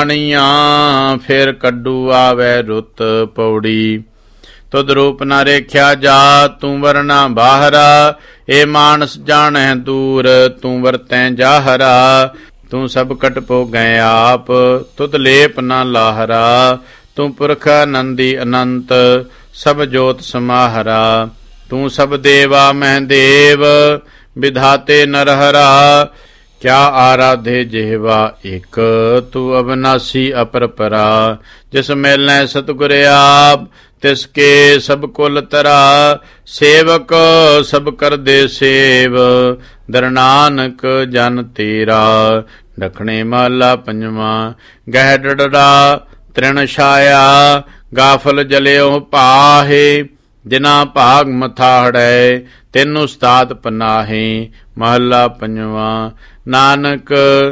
ਚਿਰਾਣੀਆਂ ਫਿਰ ਕੱਢੂ ਆਵੈ ਰੁੱਤ। ਪੌੜੀ। ਤੁਧ ਰੂਪ ਨ ਰੇਖਿਆ ਜਾ ਤੂੰ ਵਰਨਾ ਬਾਹਰਾ। ਏ ਮਾਨਸ ਜਾਣੈ ਦੂਰ ਤੂੰ ਵਰਤੈ ਜਾਹਰਾ। ਤੂੰ ਸਭ ਕਟ ਭੋਗੈ ਆਪ ਤੁਧ ਲੇਪ ਨ ਲਾਹਰਾ। ਤੂੰ ਪੁਰਖ ਆਨੰਦੀ ਅਨੰਤ ਸਭ ਜੋਤ ਸਮਾਹਰਾ। ਤੂੰ ਸਭ ਦੇਵਾ ਮਹਿ ਦੇਵ ਵਿਧਾਤੇ ਨਰਹਰਾ। ਕਿਆ ਆਰਾਧੇ ਜਿਹਵਾ ਇੱਕ, ਤੂੰ ਅਬਨਾਸੀ ਅਪਰਪਰਾ। ਜਿਸ ਮਿਲੈ ਸਤਿਗੁਰ ਆਪ, ਤਿਸ ਕੇ ਸਭ ਕੁਲ ਤਰਾ। ਸੇਵਕ ਸਭ ਕਰਦੇ ਸੇਵ, ਦਰ ਨਾਨਕ ਜਨ ਤੇਰਾ। ਦੱਖਣੇ ਮਹਲਾ ਪੰਜਵਾਂ। ਗਹਿ ਡੜਰਾ ਤ੍ਰਿਣ ਛਾਇਆ, ਗਾਫਲ ਜਲਿਓ ਪਾਹੇ। ਜਿਨਾ ਭਾਗ ਮਥਾੜੈ, ਤੈਨੂੰ ਉਸਤਾਦ ਪਨਾਹੇ। ਮਹਲਾ ਪੰਜਵਾਂ। ਨਾਨਕ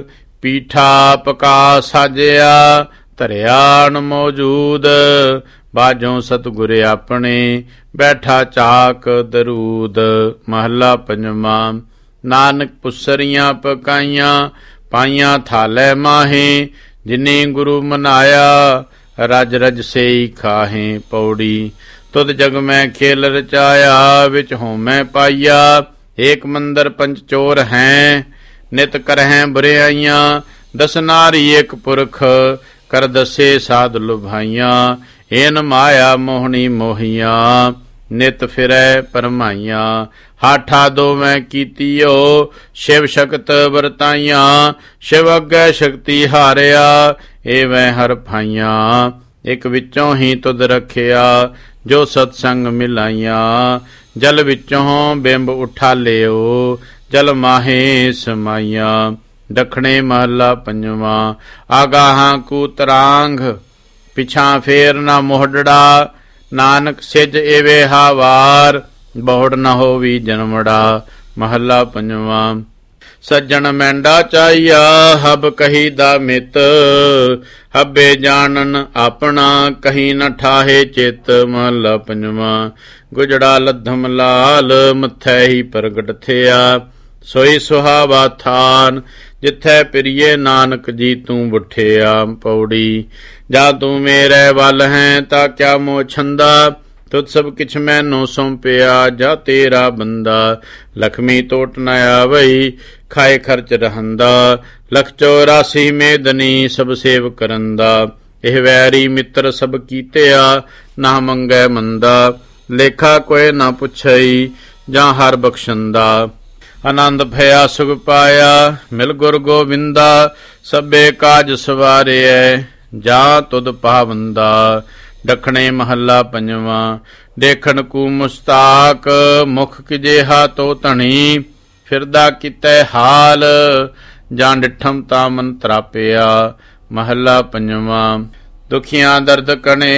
ਪੀਠਾ ਪਕਾ ਸਾਜਿਆ, ਧਰਿਆ ਨ ਮੌਜੂਦ। ਬਾਝੋਂ ਸਤਿਗੁਰ ਆਪਣੇ, ਬੈਠਾ ਚਾਕ ਦਰੂਦ। ਮਹਲਾ ਪੰਜਵਾਂ। ਨਾਨਕ ਪੁਸਰੀਆਂ ਪਕਾਈਆਂ, ਪਾਈਆਂ ਥਾਲੇ ਮਾਹੇ। ਜਿਨੇ ਗੁਰੂ ਮਨਾਇਆ, ਰਜ ਰਜ ਸੇਈ ਖਾਹੇ। ਪੌੜੀ। ਤੁਧ ਜਗ ਮੈਂ ਖੇਲ ਰਚਾਇਆ, ਵਿੱਚ ਹੋਮੈ ਪਾਈਆ। ਏਕ ਮੰਦਰ ਪੰਚ ਚੋਰ ਹੈ, ਨਿਤ ਕਰਹਿ ਬੁਰਿਆਈਆਂ। ਦਸ ਨਾਰੀ ਏਕ ਪੁਰਖ, ਕਰ ਦਸੇ ਸਾਧ ਲੁਭਾਈਆਂ। ਏਨ ਮਾਇਆ ਮੋਹਣੀ ਮੋਹੀਆਂ, ਨਿਤ ਫਿਰੈ ਪਰਮਾਈਆਂ। ਹਾਠਾ ਦੋਵੇਂ ਕੀਤੀਓ, ਸ਼ਿਵ ਸ਼ਕਤ ਵਰਤਾਈਆਂ। ਸ਼ਿਵ ਅੱਗੇ ਸ਼ਕਤੀ ਹਾਰਿਆ, ਏਵੇਂ ਹਰ ਫਾਈਆਂ। ਇੱਕ ਵਿੱਚੋਂ ਹੀ ਤੁਧ ਰੱਖਿਆ, ਜੋ ਸਤਸੰਗ ਮਿਲਾਈਆਂ। ਜਲ ਵਿੱਚੋਂ ਬਿੰਬ ਉਠਾ ਲਿਓ, ਜਲ ਮਾਹੇ ਸਮਾਈਆਂ। ਦੱਖਣੇ ਮਹਲਾ ਪੰਜਵਾਂ। ਆਗਾਹਾਂ ਕੂ ਤਰਾਂਗ, ਪਿਛਾਂ ਫੇਰ ਨਾ ਮੋਹੜੜਾ। ਨਾਨਕ ਸਿਜ ਏਵੇ ਹਾਵਾਰ, ਬਹੁੜ ਨ ਹੋਵੀ ਜਨਮੜਾ। ਮਹਲਾ ਪੰਜਵਾਂ। ਸੱਜਣ ਮੈਂਡਾ ਚਾਹੀਆ, ਹਬ ਕਹੀ ਦਾ ਮਿਤ। ਹਬੇ ਜਾਣਨ ਆਪਣਾ, ਕਹੀ ਨ ਠਾਹੇ ਚਿਤ। ਮਹਲਾ ਪੰਜਵਾਂ। ਗੁਜੜਾ ਲੱਧਮ ਲਾਲ, ਮੱਥੈ ਹੀ ਪ੍ਰਗਟ ਥਿਆ। ਸੋਈ ਸੁਹਾਵਾ ਥਾਨ, ਜਿੱਥੈ ਪ੍ਰਿਏ ਨਾਨਕ ਜੀ ਤੂੰ ਬੁੱਠਿਆ। ਪੌੜੀ। ਜਾ ਤੂੰ ਮੇਰੇ ਵੱਲ ਹੈ, ਤਾਂ ਕਿਆ ਮੋਹ ਛੰਦਾ। ਤੁਧ ਸਭ ਕਿਛ ਮੈਨੂੰ ਸੌਂਪਿਆ, ਜਾ ਤੇਰਾ ਬੰਦਾ। ਲਖਮੀ ਟੋਟ ਨ ਆਵਈ, ਖਾਏ ਖਰਚ ਰਹੰਦਾ। ਲਖ ਚੌਰਾਸੀ ਮੇਦਨੀ, ਸਭ ਸੇਵ ਕਰੰਦਾ। ਇਹ ਵੈਰੀ ਮਿੱਤਰ ਸਭ ਕੀਤਿਆ, ਨਾ ਮੰਗੈ ਮੰਦਾ। ਲੇਖਾ ਕੋਇ ਨਾ ਪੁੱਛਈ, ਜਾਂ ਹਰ ਬਖਸ਼ੰਦਾ। ਆਨੰਦ ਭਇਆ ਸੁਖ ਪਾਇਆ, ਮਿਲ ਗੁਰ ਗੋਬਿੰਦਾ। ਸਭੇ ਕਾਜ ਸਵਾਰਿਐ, ਜਾ ਤੁਧ ਪਾਵੰਦਾ। ਦੱਖਣੇ ਮਹੱਲਾ ਪੰਜਵਾਂ। ਦੇਖਣ ਕੂ ਮੁਸਤਾਕ, ਮੁਖ ਕਿਜੇਹਾ ਤੋ ਧਣੀ। ਫਿਰਦਾ ਕੀਤੈ ਹਾਲ, ਜਾਂ ਡਿਠਮ ਤਾਂ ਮਨ ਤਰਾਪਿਆ। ਮਹੱਲਾ ਪੰਜਵਾਂ। ਦੁਖੀਆਂ ਦਰਦ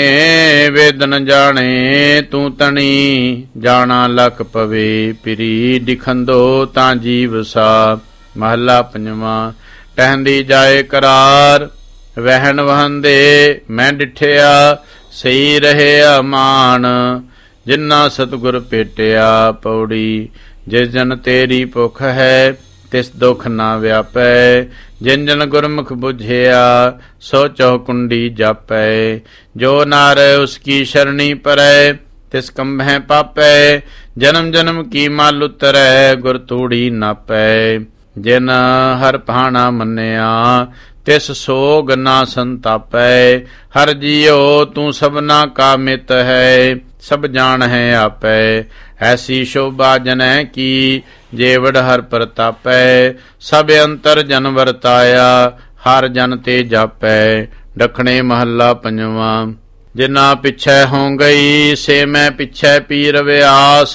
ਕਣੇ, ਵੇਦਨ ਜਾਣੇ ਤੂੰ ਤਣੀ। ਜਾਣਾ ਲਖ ਪਵੇ, ਪਿਰੀ ਦਿਖੰਦੋ ਤਾਂ ਜੀਵ ਸਾ। ਮਹੱਲਾ ਪੰਜਵਾਂ। ਟਹਿੰਦੀ ਜਾਏ ਕਰਾਰ, ਵਹਿਣ ਵਹੰਦੇ ਮੈਂ ਡਿਠਿਆ। ਸਹੀ ਰਹੇ ਅਮਾਨ, ਜਿਨਾ ਸਤਿਗੁਰ ਭੇਟਿਆ। ਪੌੜੀ। ਜਿਸ ਜਨ ਤੇਰੀ ਭੁਖ ਹੈ, ਤਿਸ ਦੁਖ ਨਾ ਵਿਆਪੈ। ਜਿਨ ਜਨ ਗੁਰਮੁਖ ਬੁਝਿਆ, ਸੋ ਚੌ ਕੁੰਡੀ ਜਾਪੈ। ਜੋ ਨਾਰ ਉਸ ਕੀ ਸ਼ਰਣੀ ਪਰੈ, ਤਿਸ ਕੰਭੈ ਪਾਪੈ। ਜਨਮ ਜਨਮ ਕੀ ਮਲ ਉਤਰੈ, ਗੁਰ ਤੂੜੀ ਨਾਪੈ। ਜਿਨ ਹਰ ਭਾਣਾ ਮੰਨਿਆ, ਤਿਸ ਸੋਗ ਨਾ ਸੰਤਾਪੈ। ਹਰ ਜੀਓ ਤੂੰ ਸਭਨਾ ਕਾ ਮਿਤ ਹੈ, ਸਭ ਜਾਣ ਹੈ ਆਪੈ। ਐਸੀ ਸ਼ੋਭਾ ਜਨੈ ਕੀ, ਜੇਵੜ ਹਰ ਪ੍ਰਤਾਪੈ। ਸਭ ਅੰਤਰ ਜਨ ਵਰਤਾਇਆ, ਹਰ ਜਨ ਤੇ ਜਾਪੈ। ਦੱਖਣੇ ਮਹੱਲਾ ਪੰਜਵਾਂ। ਜਿਨਾ ਪਿਛੈ ਹੋਂ ਗਈ, ਸੇ ਮੈਂ ਪਿਛੈ ਪੀਰ ਵਿਆਸ।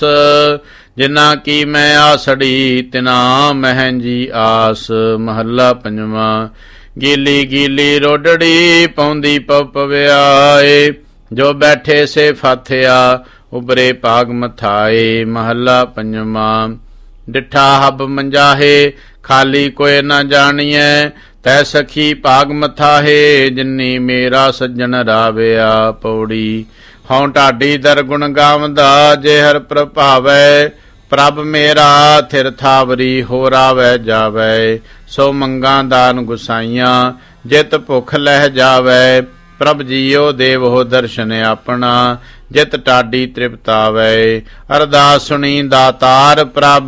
ਜਿਨਾ ਕੀ ਮੈਂ ਆਸੜੀ, ਤਿਨਾ ਮਹਿ ਜੀ ਆਸ। ਮਹੱਲਾ ਪੰਜਵਾਂ। ਗੀਲੀ ਗੀਲੀ ਰੋਡੜੀ, ਪਾਉਂਦੀ ਪਵ ਪਵਿਆਏ। ਜੋ ਬੈਠੇ ਸੇ ਫਾਥਿਆ, ਉਬਰੇ ਭਾਗ ਮਥਾਏ। ਮਹੱਲਾ ਪੰਜਵਾਂ। ਡਿਠਾ ਹਬ ਮੰਜਾਹੇ, ਖਾਲੀ ਕੋਇ ਨਾ ਜਾਣੀਐ। ਤੈ ਸਖੀ ਭਾਗ ਮਥਾਹੇ, ਜਿਨੀ ਮੇਰਾ ਸੱਜਣ ਰਾਵਿਆ। ਪੌੜੀ। ਹਉ ਢਾਡੀ ਦਰ ਗੁਣ ਗਾਵਦਾ, ਜੇ ਹਰ ਪ੍ਰਭਾਵੈ। ਪ੍ਰਭ ਮੇਰਾ ਥਿਰ ਥਾਵਰੀ, ਹੋ ਰਾਵੈ ਜਾਵੈ। ਸੋ ਮੰਗਾ ਦਾਨ ਗੁਸਾਈਆਂ, ਜਿਤ ਭੁਖ ਲਹਿ ਜਾਵੈ। ਪ੍ਰਭ ਜੀਓ ਦੇਵੋ ਦਰਸ਼ਨ ਆਪਣਾ, ਜਿਤ ਟਾਡੀ ਤ੍ਰਿਪਤਾਵੈ। ਅਰਦਾਸ ਸੁਣੀ ਦਾਤਾਰ ਪ੍ਰਭ,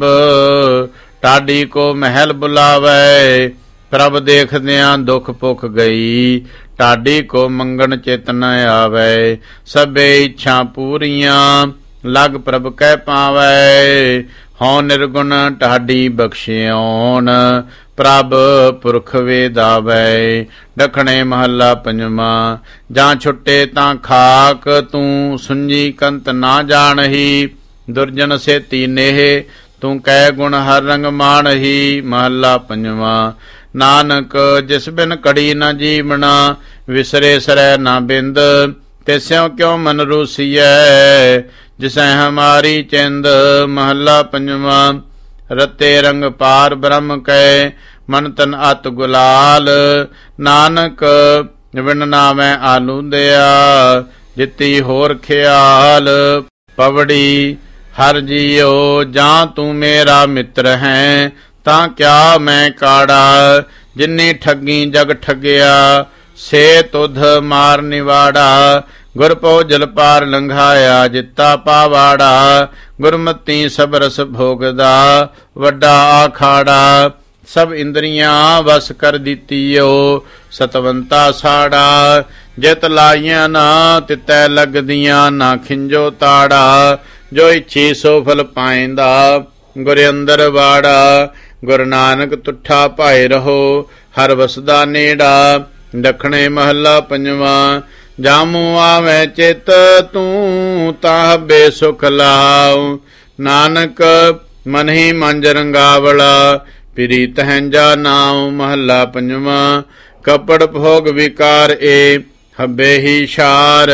ਟਾਡੀ ਕੋ ਮਹਿਲ ਬੁਲਾਵੈ। ਪ੍ਰਭ ਦੇਖਦਿਆਂ ਦੁਖ ਭੁਖ ਗਈ, ਟਾਡੀ ਕੋ ਮੰਗਣ ਚਿਤ ਨ ਆਵੈ। ਸਭੇ ਇੱਛਾ ਪੂਰੀਆਂ, ਲਗ ਪ੍ਰਭ ਕਹਿ ਪਾਵੈ। ਹਉ ਨਿਰਗੁਣ ਢਾਡੀ ਬਖਸ਼ਿਓਨ, ਪ੍ਰਭ ਪੁਰਖ ਵੇਦਾਵੈ। ਡਖਣੇ ਮਹੱਲਾ ਪੰਜਵਾਂ। ਜਾਂ ਛੁੱਟੇ ਤਾਂ ਖਾਕ ਤੂੰ ਸੁੰਜੀ ਕੰਤ ਨਾ ਜਾਣਹੀ। ਦੁਰਜਨ ਸੇਤੀ ਨੇਹ ਤੂੰ ਕਹਿ ਗੁਣ ਹਰ ਰੰਗ ਮਾਣਹੀ। ਮਹੱਲਾ ਪੰਜਵਾਂ। ਨਾਨਕ ਜਿਸ ਬਿਨ ਕੜੀ ਨ ਜੀਵਣਾ ਵਿਸਰੇ ਸਰੈ ਨਾ ਬਿੰਦ। ਤਿਸਿਉ ਕਿਉ ਮਨ ਰੂਸੀਐ ਜਿਸੈ ਹਮਾਰੀ ਚਿੰਦ। ਮਹੱਲਾ ਪੰਜਵਾਂ। ਰਤੇ ਰੰਗ ਪਾਰ ਬ੍ਰਹਮ ਕੈ ਮਨ ਤਨ ਅਤ ਗੁਲਾਲ। ਨਾਨਕ ਬਿਨ ਨਾਮੈ ਆਲੂਦਿਆ ਜਿਤੀ ਹੋਰ ਖਿਆਲ। ਪਵੜੀ ਹਰ ਜੀਓ ਜਾਂ ਤੂੰ ਮੇਰਾ ਮਿੱਤਰ ਹੈ ਤਾਂ ਕਿਆ ਮੈਂ ਕਾੜਾ। ਜਿਨੀ ਠੱਗੀ ਜਗ ਠੱਗਿਆ ਸੇ ਤੁਧ ਮਾਰ ਨਿਵਾੜਾ। ਗੁਰ ਭੋਜਲ ਪਾਰ ਲੰਘਾਇਆ ਜਿੱਤਾ ਪਾਵਾੜਾ। ਗੁਰਮਤੀ ਸਭ ਰਸ ਭੋਗਦਾ ਵੱਡਾ ਆਖਾੜਾ। ਸਭ ਇੰਦਰੀਆਂ ਵਸ ਕਰ ਦਿੱਤੀਓ ਸਤਵੰਤਾ ਸਾੜਾ। ਜਿਤ ਲਾਈਆਂ ਨਾ ਤਿਤੈ ਲੱਗਦੀਆਂ ਨਾ ਖਿੰਜੋ ਤਾੜਾ। ਜੋ ਇੱਛੀ ਸੋ ਫਲ ਪਾਇੰਦਾ ਗੁਰ ਅੰਦਰ ਵਾੜਾ। ਗੁਰ ਨਾਨਕ ਤੁਠਾ ਭਾਏ ਰਹੋ ਹਰ ਵਸਦਾ ਨੇੜਾ। ਦੱਖਣੇ ਮਹੱਲਾ ਪੰਜਵਾਂ। ਜਾਮੂ ਆਵੈ ਚਿਤ ਤੂੰ ਤਾਂ ਹੱਬੇ ਸੁਖ ਲਾਉ। ਨਾਨਕ ਮਨ ਹੀ ਮੰਜ ਰੰਗਾਵਲਾ ਪ੍ਰੀਤ ਹੈਂਜਾ ਨਾਉ। ਮਹੱਲਾ ਪੰਜਵਾਂ। ਕਪੜ ਭੋਗ ਵਿਕਾਰ ਏ ਹੱਬੇ ਹੀ ਸ਼ਾਰ।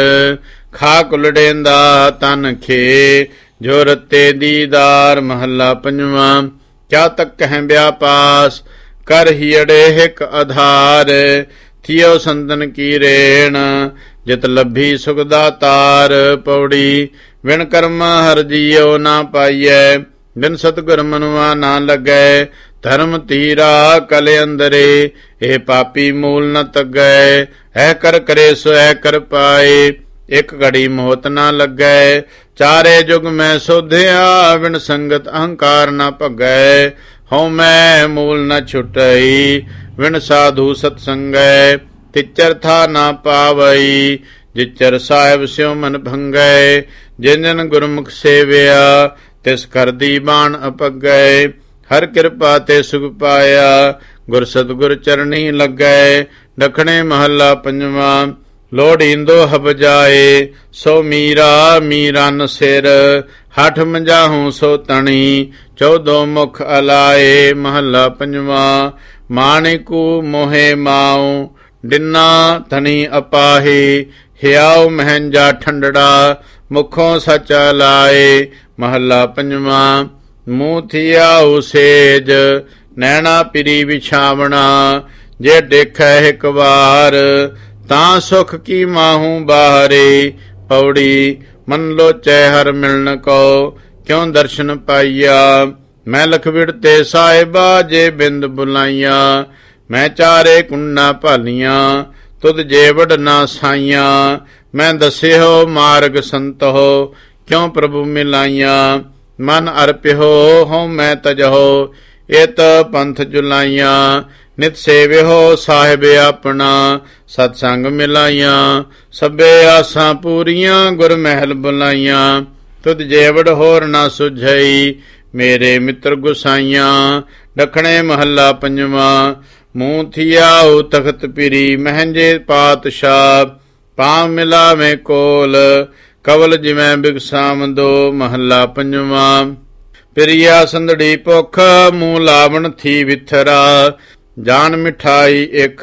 ਖਾ ਕੁਲੜੇਂਦਾ ਤਨ ਖੇ ਜੋ ਰਤੇ ਦੀਦਾਰ। ਮਹੱਲਾ ਪੰਜਵਾਂ। ਕਿਆ ਤੱਕ ਹੈ ਵਿਆਪਾਸ ਕਰ ਹੀੜੇ ਹਿਕ ਆਧਾਰ। ਥਿਓ ਸੰਤਨ ਕੀ ਰੇਣ ਜਿਤ ਲੱਭੀ ਸੁਖ ਦਾਤਾਰ। ਪੌੜੀ ਬਿਨ ਕਰਮ ਹਰ ਜੀਓ ਨਾ ਪਾਈਐ ਬਿਨ ਸਤਿਗੁਰ ਮਨੁਆ ਨਾ ਲੱਗੈ। ਧਰਮ ਧੀਰਾ ਕਲ ਅੰਦਰੇ ਇਹ ਪਾਪੀ ਮੂਲ ਨ ਤੱਗੈ। ਐ ਕਰ ਕਰੇ ਸੋ ਐ ਕਰ ਪਾਏ ਇਕ ਘੜੀ ਮੋਹਤ ਨਾ ਲੱਗੈ। ਚਾਰੇ ਜੁਗ ਮੈਂ ਸੋਧਿਆ ਬਿਨ ਸੰਗਤ ਅਹੰਕਾਰ ਨਾ ਭਗੈ। ਹਉ ਮੈਂ ਮੂਲ ਨ ਛੁਟਈ ਬਿਨ ਸਾਧੂ ਸਤ ਸੰਗੈ। ਤਿਚਰ ਥਾ ਨਾ ਪਾਵਈ ਜਿਚਰ ਸਾਹਿਬ ਸਿਉ ਮਨ ਭੰਗੈ। ਜਿਨ ਜਨ ਗੁਰਮੁਖ ਸੇਵਿਆ ਤਿਸ ਕਰਦੀ ਬਾਣ ਅਪਗੈ। ਹਰ ਕਿਰਪਾ ਤੇ ਸੁਖ ਪਾਇਆ ਗੁਰ ਸਤਿਗੁਰ ਚਰਣੀ ਲੱਗੈ। ਦੱਖਣੇ ਮਹੱਲਾ ਪੰਜਵਾਂ। ਲੋੜੀਂਦੋ ਹਬ ਜਾਏ ਸੋ ਮੀਰਾ ਮੀਰਨ ਸਿਰ। ਹਠ ਮੰਜਾਹੂ ਸੋ ਤਣੀ ਚੌਦੋ ਮੁਖ ਅਲਾਏ। ਮਹੱਲਾ ਪੰਜਵਾਂ। ਮਾਣਿਕੂ ਮੋਹੇ ਮਾਉ ਡਿਨਾ ਧਨੀ ਅਪਾਹੀ। ਹਿਆਉ ਮਹਿੰਜਾ ਠੰਡੜਾ ਮੁਖੋਂ ਸਚ ਲਾਏ। ਮਹੱਲਾ ਪੰਜਵਾਂ। ਮੂੰਹ ਥਿਆਉ ਸੇਜ ਨੈਣਾ ਪਿਰੀ ਵਿਛਾਵਣਾ। ਜੇ ਦੇਖੈ ਇੱਕ ਵਾਰ ਤਾਂ ਸੁਖ ਕੀ ਮਾਹੂ ਬਾਹਰੇ। ਪੌੜੀ ਮਨ ਲੋਚੈ ਹਰ ਮਿਲਨ ਕੋ ਕਿਉ ਦਰਸ਼ਨ ਪਾਈਆ। ਮੈਂ ਲਖਵਿੜ ਤੇ ਸਾਹਿਬਾ ਜੇ ਬਿੰਦ ਬੁਲਾਈਆਂ। ਮੈਂ ਚਾਰੇ ਕੁੰਨਾ ਭਾਲੀਆਂ ਤੁਧ ਜੇ ਵਡ ਨਾ ਸਾਈਆਂ। ਮੈਂ ਦਸਿਓ ਮਾਰਗ ਸੰਤੋ ਕਿਉ ਪ੍ਰਭੂ ਮਿਲਾਈਆਂ। ਮਨ ਅਰਪਿਓ ਹਉ ਮੈਂ ਤਜਹੋ ਇਤ ਪੰਥ ਜੁਲਾਈਆਂ। ਨਿਤ ਸੇਵਿਓ ਸਾਹਿਬ ਆਪਣਾ ਸਤ ਸੰਗ ਮਿਲਾਈਆਂ। ਸਭੇ ਆਸਾਂ ਪੂਰੀਆਂ ਗੁਰ ਮਹਿਲ ਬੁਲਾਈਆਂ। ਤੁਧ ਜੇਵੜ ਹੋਰ ਨਾ ਸੁਝਈ ਮੇਰੇ ਮਿੱਤਰ ਗੁਸਾਈਆਂ। ਦੱਖਣੇ ਮਹੱਲਾ ਪੰਜਵਾਂ। ਮੂੰਹ ਥਿਆਉ ਤਖਤ ਪਿਰੀ ਮਹਿੰਜੇ ਪਾਤਸ਼ਾਹ। ਪਾਂ ਮਿਲਾਵੇਂ ਕੋਲ ਕਵਲ ਜਿਵੇਂ ਬਿਗਸਾਮਦੋ। ਮਹੱਲਾ ਪੰਜਵਾਂ। ਪਿਰੀਆ ਸੰਦੜੀ ਭੁੱਖ ਮੂੰਹ ਲਾਵਣ ਥੀ ਵਿਥਰਾ। ਜਾਨ ਮਿਠਾਈ ਇਖ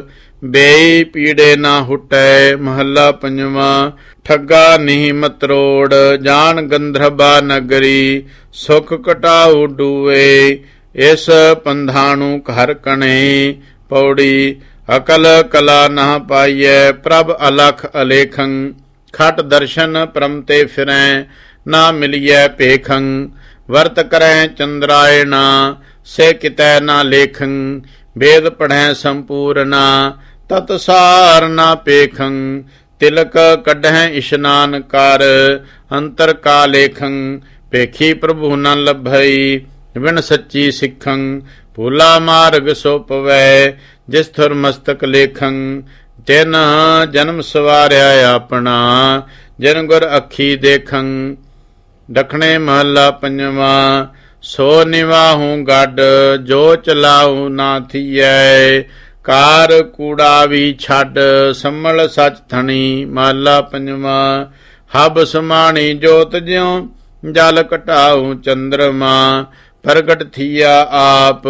ਬੇਈ ਪੀੜੇ ਨਾ ਹੁਟੈ। ਮਹੱਲਾ ਪੰਜਵਾਂ। ਠੱਗਾ ਨਹੀਂ ਮਤਰੋੜ ਜਾਨ ਗੰਧਰਬਾ ਨਗਰੀ। ਸੁਖ ਕਟਾਉ ਡੂਏ ਇਸ ਪੰਧਾਣੂ ਘਰ ਕਣੇ। ਪੌੜੀ ਅਕਲ ਕਲਾ ਨਾ ਪਾਈਐ ਪ੍ਰਭ ਅਲਖ ਅਲੇਖੰ। ਖਟ ਦਰਸ਼ਨ ਪਰਮ ਤੇ ਫਿਰੈ ਨਾ ਮਿਲੀਐ ਭੇਖੰ। ਵਰਤ ਕਰੈ ਚੰਦਰਾਇਣਾ ਸੇ ਕਿਤੈ ਨਾ ਲੇਖੰ। ਵੇਦ ਪੜ੍ਹੈ ਸੰਪੂਰਨਾ ਤਤ ਸਾਰ ਨਾ ਪੇਖੰ। ਤਿਲਕ ਕੱਢੈ ਇਸ਼ਨਾਨ ਕਰ ਅੰਤਰ ਕਾ ਲੇਖੰ। ਪੇਖੀ ਪ੍ਰਭੂ ਨ ਲੱਭਈ ਬਿਨ ਸੱਚੀ ਸਿੱਖੰ। ਭੂਲਾ ਮਾਰਗ ਸੋ ਪਵੈ ਜਿਸ ਥੁਰ ਮਸਤਕ ਲੇਖੰ। ਤਿਨ ਜਨਮ ਸਵਾਰਿਆ ਆਪਣਾ ਜਿਨ ਗੁਰ ਅੱਖੀ ਦੇਖੰ। ਦੱਖਣੇ ਮਹੱਲਾ ਪੰਜਵਾਂ। ਸੋ ਨਿਵਾਹੂ ਗੱਡ ਜੋ ਚਲਾਉ ਨਾ ਥੀਐ। ਕਾਰ ਕੂੜਾ ਵੀ ਛੱਡ ਸੰਮਲ ਸਚ ਥਣੀ ਮਹਲਾ ਪੰਜਵਾਂ। ਹਬ ਸਮਾਣੀ ਜੋਤ ਜਿਉ ਜਲ ਘਟਾਉ ਚੰਦਰਮਾ। ਪ੍ਰਗਟ ਥੀਆ ਆਪ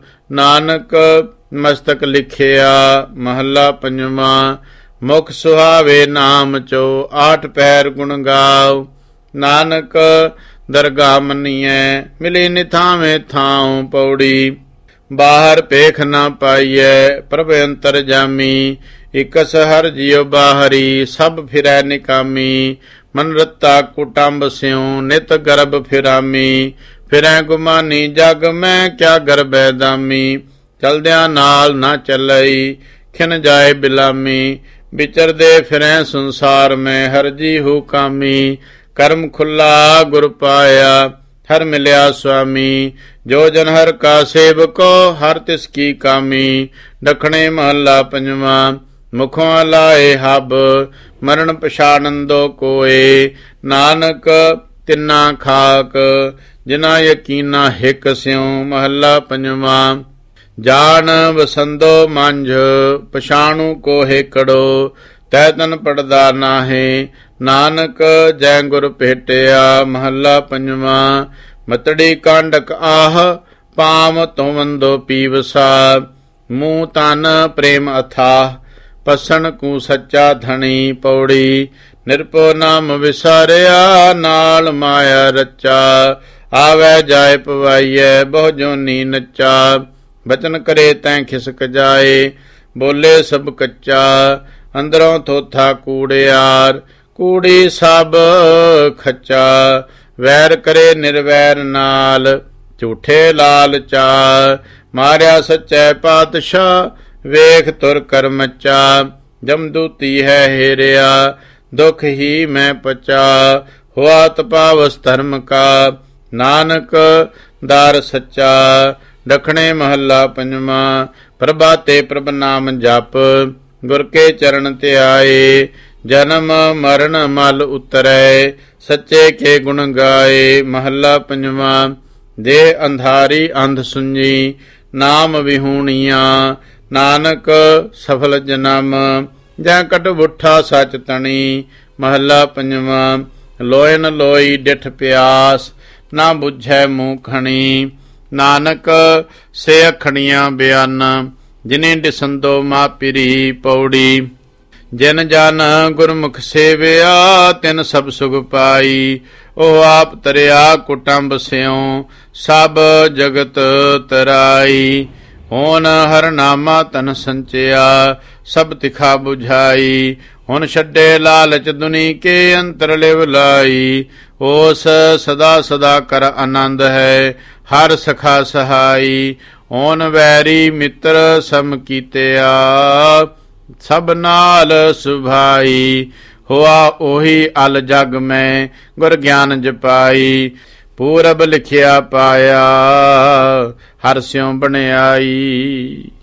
ਨਾਨਕ ਮਸਤਕ ਲਿਖਿਆ ਮਹਲਾ ਪੰਜਵਾਂ। ਮੁਖ ਸੁਹਾਵੇ ਨਾਮ ਚੋ ਆਠ ਪੈਰ ਗੁਣ ਗਾਉ। ਨਾਨਕ ਦਰਗਾਹ ਮੰਨੀਐ ਮਿਲੀ ਨਿਥਾਵੇਂ ਥਾਉ ਪੌੜੀ। ਬਾਹਰ ਭੇਖ ਨਾ ਪਾਈਐ ਪ੍ਰਭ ਅੰਤਰ ਜਾਮੀ। ਇਕਸ ਹਰ ਜਿਉ ਬਾਹਰੀ ਸਭ ਫਿਰੈ ਨਿਕਾਮੀ। ਮਨ ਰਤਾ ਕੁਟੰਬ ਸਿਉ ਨਿਤ ਗਰਭ ਫਿਰਾਮੀ। ਫਿਰੈ ਗੁਮਾਨੀ ਜਗ ਮੈਂ ਕਿਆ ਗਰਬੈ ਦਾਮੀ। ਚਲਦਿਆਂ ਨਾਲ ਨਾ ਚੱਲਈ ਖਿਨ ਜਾਏ ਬਿਲਾਮੀ। ਵਿਚਰਦੇ ਫਿਰੈ ਸੰਸਾਰ ਮੈਂ ਹਰ ਜੀ ਹੂ ਕਾਮੀ। ਕਰਮ ਖੁੱਲਾ ਗੁਰ ਪਾਇਆ ਹਰ ਮਿਲਿਆ ਸੁਆਮੀ। ਜੋ ਜਨ ਹਰ ਕਾ ਸੇਵਕੋ ਹਰ ਤਿਸ ਕੀ ਕਾਮੀ। ਦੱਖਣੇ ਮਹੱਲਾ ਪੰਜਵਾਂ। ਮੁਖੋਂ ਲਾਏ ਹਬ ਮਰਨ ਪਛਾਣੰਦੋ ਕੋਏ। ਨਾਨਕ ਤਿੰਨਾ ਖਾਕ ਜਿਨਾ ਯਕੀਨਾ ਹਿਕ ਸਿਉ ਮਹੱਲਾ ਪੰਜਵਾਂ। ਜਾਣ ਵਸੰਦੋ ਮੰਝ ਪਛਾਣੂ ਕੋ ਹੇਕੜੋ। ਤੈ ਤਨ ਪੜਦਾ ਨਾਹੇ ਨਾਨਕ ਜੈ ਗੁਰ ਭੇਟਿਆ ਮਹੱਲਾ ਪੰਜਵਾਂ। ਮਤੜੀ ਕਾਂਡਕ ਆਹ ਪਾਮ ਤੋਵੰਦੋ ਪੀਵਸਾ। ਮੂੰਹ ਤਨ ਪ੍ਰੇਮ ਅਥਾਹ ਪਸਣ ਕੂ ਸੱਚਾ ਧਣੀ ਪੌੜੀ। ਨਿਰਭਉ ਨਾਮ ਵਿਸਾਰਿਆ ਨਾਲ ਮਾਇਆ ਰਚਾ। ਆਵੈ ਜਾਏ ਪਵਾਈਐ ਬਹੁ ਜੋਨੀ ਨੱਚਾ। ਬਚਨ ਕਰੇ ਤੈਂ ਖਿਸਕ ਜਾਏ ਬੋਲੇ ਸਭ ਕੱਚਾ। ਅੰਦਰੋਂ ਥੋਥਾ ਕੂੜਿਆਰ ਕੂੜੀ ਸਭ ਖੱਚਾ। ਵੈਰ ਕਰੇ ਨਿਰਵੈਰ ਨਾਲ ਝੂਠੇ ਲਾਲਚਾ। ਮਾਰਿਆ ਸੱਚੈ ਪਾਤਸ਼ਾਹ ਵੇਖ ਤੁਰ ਕਰਮਚਾ। ਜਮਦੂਤੀ ਹੈ ਹੇਰਿਆ ਦੁਖ ਹੀ ਮੈਂ ਪਚਾ। ਹੁਆ ਤਪਾਵਸ ਧਰਮ ਕਾ ਨਾਨਕ ਦਾਰ ਸੱਚਾ। ਦੱਖਣੇ ਮਹੱਲਾ ਪੰਜਵਾਂ। ਪ੍ਰਭਾਤੇ ਪ੍ਰਭ ਨਾਮ ਜਪ ਗੁਰ ਕੇ ਚਰਨ ਧਿਆਏ। ਜਨਮ ਮਰਨ ਮਲ ਉਤਰੈ ਸੱਚੇ ਕੇ ਗੁਣ ਗਾਏ ਮਹੱਲਾ ਪੰਜਵਾਂ। ਦੇ ਅੰਧਾਰੀ ਅੰਧ ਸੁੰਜੀ ਨਾਮ ਵਿਹੂਣੀਆਂ। ਨਾਨਕ ਸਫਲ ਜਨਮ ਜੈ ਕਟ ਬੁੱਠਾ ਸਚ ਤਣੀ ਮਹੱਲਾ ਪੰਜਵਾਂ। ਲੋਇਨ ਲੋਈ ਡਿਠ ਪਿਆਸ ਨਾ ਬੁਝੈ ਮੂੰਹ ਖਣੀ। ਨਾਨਕ ਸੇ ਅਖਣੀਆਂ ਬਿਆਨ ਜਿਨੇ ਦਿਸੰਦੋ ਮਾਪਿਰੀ ਪੌੜੀ। ਜਿਨ ਜਨ ਗੁਰਮੁਖ ਸੇਵਿਆ ਤਿਨ ਸਭ ਸੁਖ ਪਾਈ। ਉਹ ਆਪ ਤਰਿਆ ਕੁਟੰਬ ਸਿਉ ਸਭ ਜਗਤ ਤਰਾਈ। ਹੋਨ ਹਰ ਨਾਮਾ ਤਨ ਸੰਚਿਆ ਸਭ ਤਿਖਾ ਬੁਝਾਈ। ਹੁਣ ਛੱਡੇ ਲਾਲਚ ਦੁਨੀ ਕੇ ਅੰਤਰ ਲਿਵ ਲਾਈ। ਉਸ ਸਦਾ ਸਦਾ ਕਰ ਆਨੰਦ ਹੈ ਹਰ ਸਖਾ ਸਹਾਈ। ਓਨ ਵੈਰੀ ਮਿੱਤਰ ਸਮ ਕੀਤਿਆ ਸਭ ਨਾਲ ਸੁਭਾਈ। ਹੋਆ ਉਹੀ ਅਲ ਜਗ ਮੈਂ ਗੁਰ ਗਿਆਨ ਜਪਾਈ। ਪੂਰਬ ਲਿਖਿਆ ਪਾਇਆ ਹਰ ਸਿਉ ਬਣਾਈ।